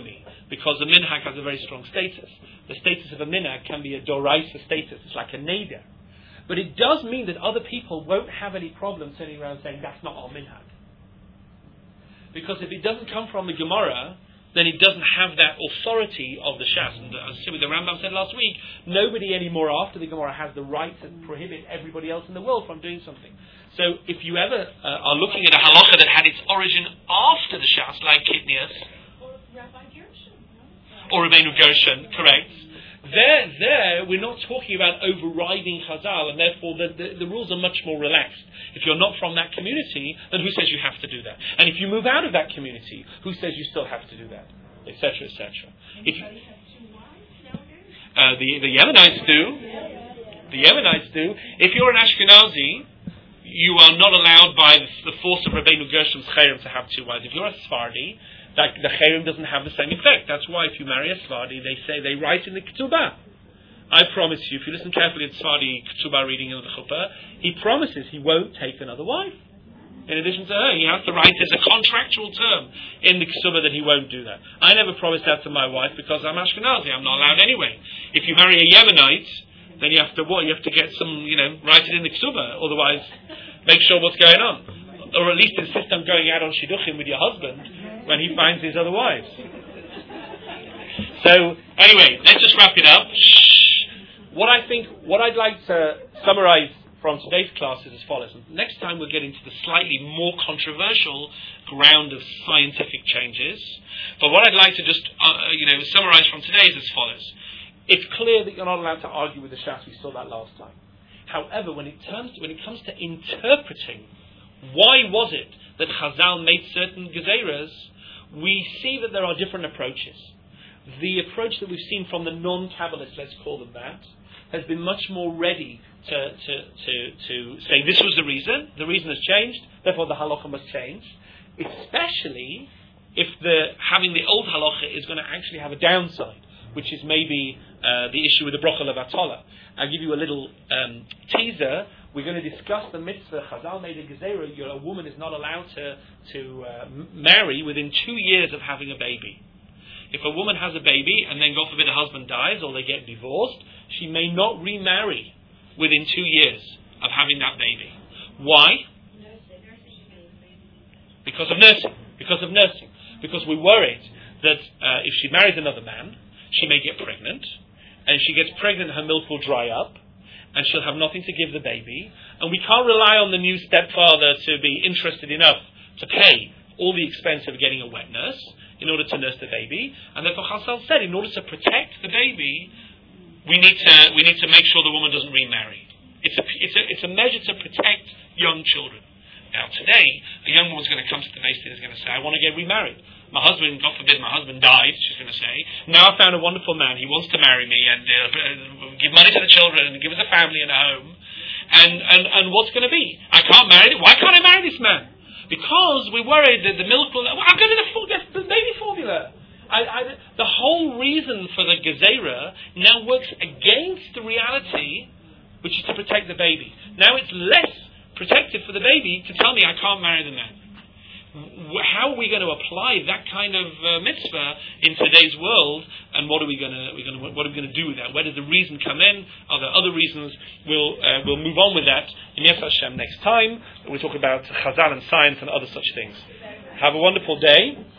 because the minhag has a very strong status. The status of a minhag can be a doraisa status. It's like a neder. But it does mean that other people won't have any problem turning around saying, that's not our minhag. Because if it doesn't come from the Gemara, then it doesn't have that authority of the Shas. And as the Rambam said last week, nobody anymore after the Gemara has the right to prohibit everybody else in the world from doing something. So if you ever uh, are looking at a halacha that had its origin after the Shas, like Kitnius, Or Rabbi Gershon. or Rabbeinu Gershon, correct, there, there, we're not talking about overriding Chazal, and therefore the, the, the rules are much more relaxed. If you're not from that community, then who says you have to do that? And if you move out of that community, who says you still have to do that? Etc., et cetera. If you, uh, the, the Yemenites do. The Yemenites do. If you're an Ashkenazi, you are not allowed by the, the force of Rabbeinu Gershom's Cherem to have two wives. If you're a Sephardi, that the Cherem doesn't have the same effect. That's why if you marry a Sephardi, they say, they write in the Ketubah. I promise you, if you listen carefully to Sephardi Ketubah reading in the Chuppah, he promises he won't take another wife. In addition to her, he has to write as a contractual term in the Ketubah that he won't do that. I never promised that to my wife because I'm Ashkenazi. I'm not allowed anyway. If you marry a Yemenite, then you have to what? You have to get some, you know, write it in the Ketubah. Otherwise, make sure what's going on. Or at least insist on going out on Shidduchim with your husband when he finds his other wives. So, anyway, let's just wrap it up. What I think, what I'd like to summarize from today's class is as follows. Next time we'll get into the slightly more controversial ground of scientific changes. But what I'd like to just, uh, you know, summarize from today is as follows. It's clear that you're not allowed to argue with the Shas. We saw that last time. However, when it turns to, when it comes to interpreting, why was it that Chazal made certain gezeras, we see that there are different approaches. The approach that we've seen from the non-Kabbalists, let's call them that, has been much more ready to, to, to, to say this was the reason, the reason has changed, therefore the halacha must change, especially if the having the old halacha is going to actually have a downside, which is maybe uh, the issue with the brocha levatala. I'll give you a little um, teaser. We're going to discuss the mitzvah. Chazal made a gezerah. A woman is not allowed to, to uh, marry within two years of having a baby. If a woman has a baby and then, God forbid, her husband dies or they get divorced, she may not remarry within two years of having that baby. Why? Because of nursing. Because of nursing. Because we're worried that uh, if she marries another man, she may get pregnant, and if she gets pregnant, her milk will dry up, and she'll have nothing to give the baby, and we can't rely on the new stepfather to be interested enough to pay all the expense of getting a wet nurse in order to nurse the baby, and therefore Chazal said, in order to protect the baby, we need to we need to make sure the woman doesn't remarry. It's a it's a it's a measure to protect young children. Now today, a young woman's going to come to the Beis Din and is going to say, I want to get remarried. My husband, God forbid, my husband died, she's going to say. Now I found a wonderful man, he wants to marry me and uh, give money to the children and give us a family and a home. And, and, and what's going to be? I can't marry him. Why can't I marry this man? Because we're worried that the milk will... Well, I'll give you the, the baby formula. I, I, the whole reason for the gezerah now works against the reality, which is to protect the baby. Now it's less protective for the baby to tell me I can't marry the man. How are we going to apply that kind of uh, mitzvah in today's world, and what are we going to, we're going to what are we going to do with that? Where does the reason come in? Are there other reasons? We'll uh, we'll move on with that in Yetzer Hashem next time. We'll talk about Chazal and science and other such things. Have a wonderful day.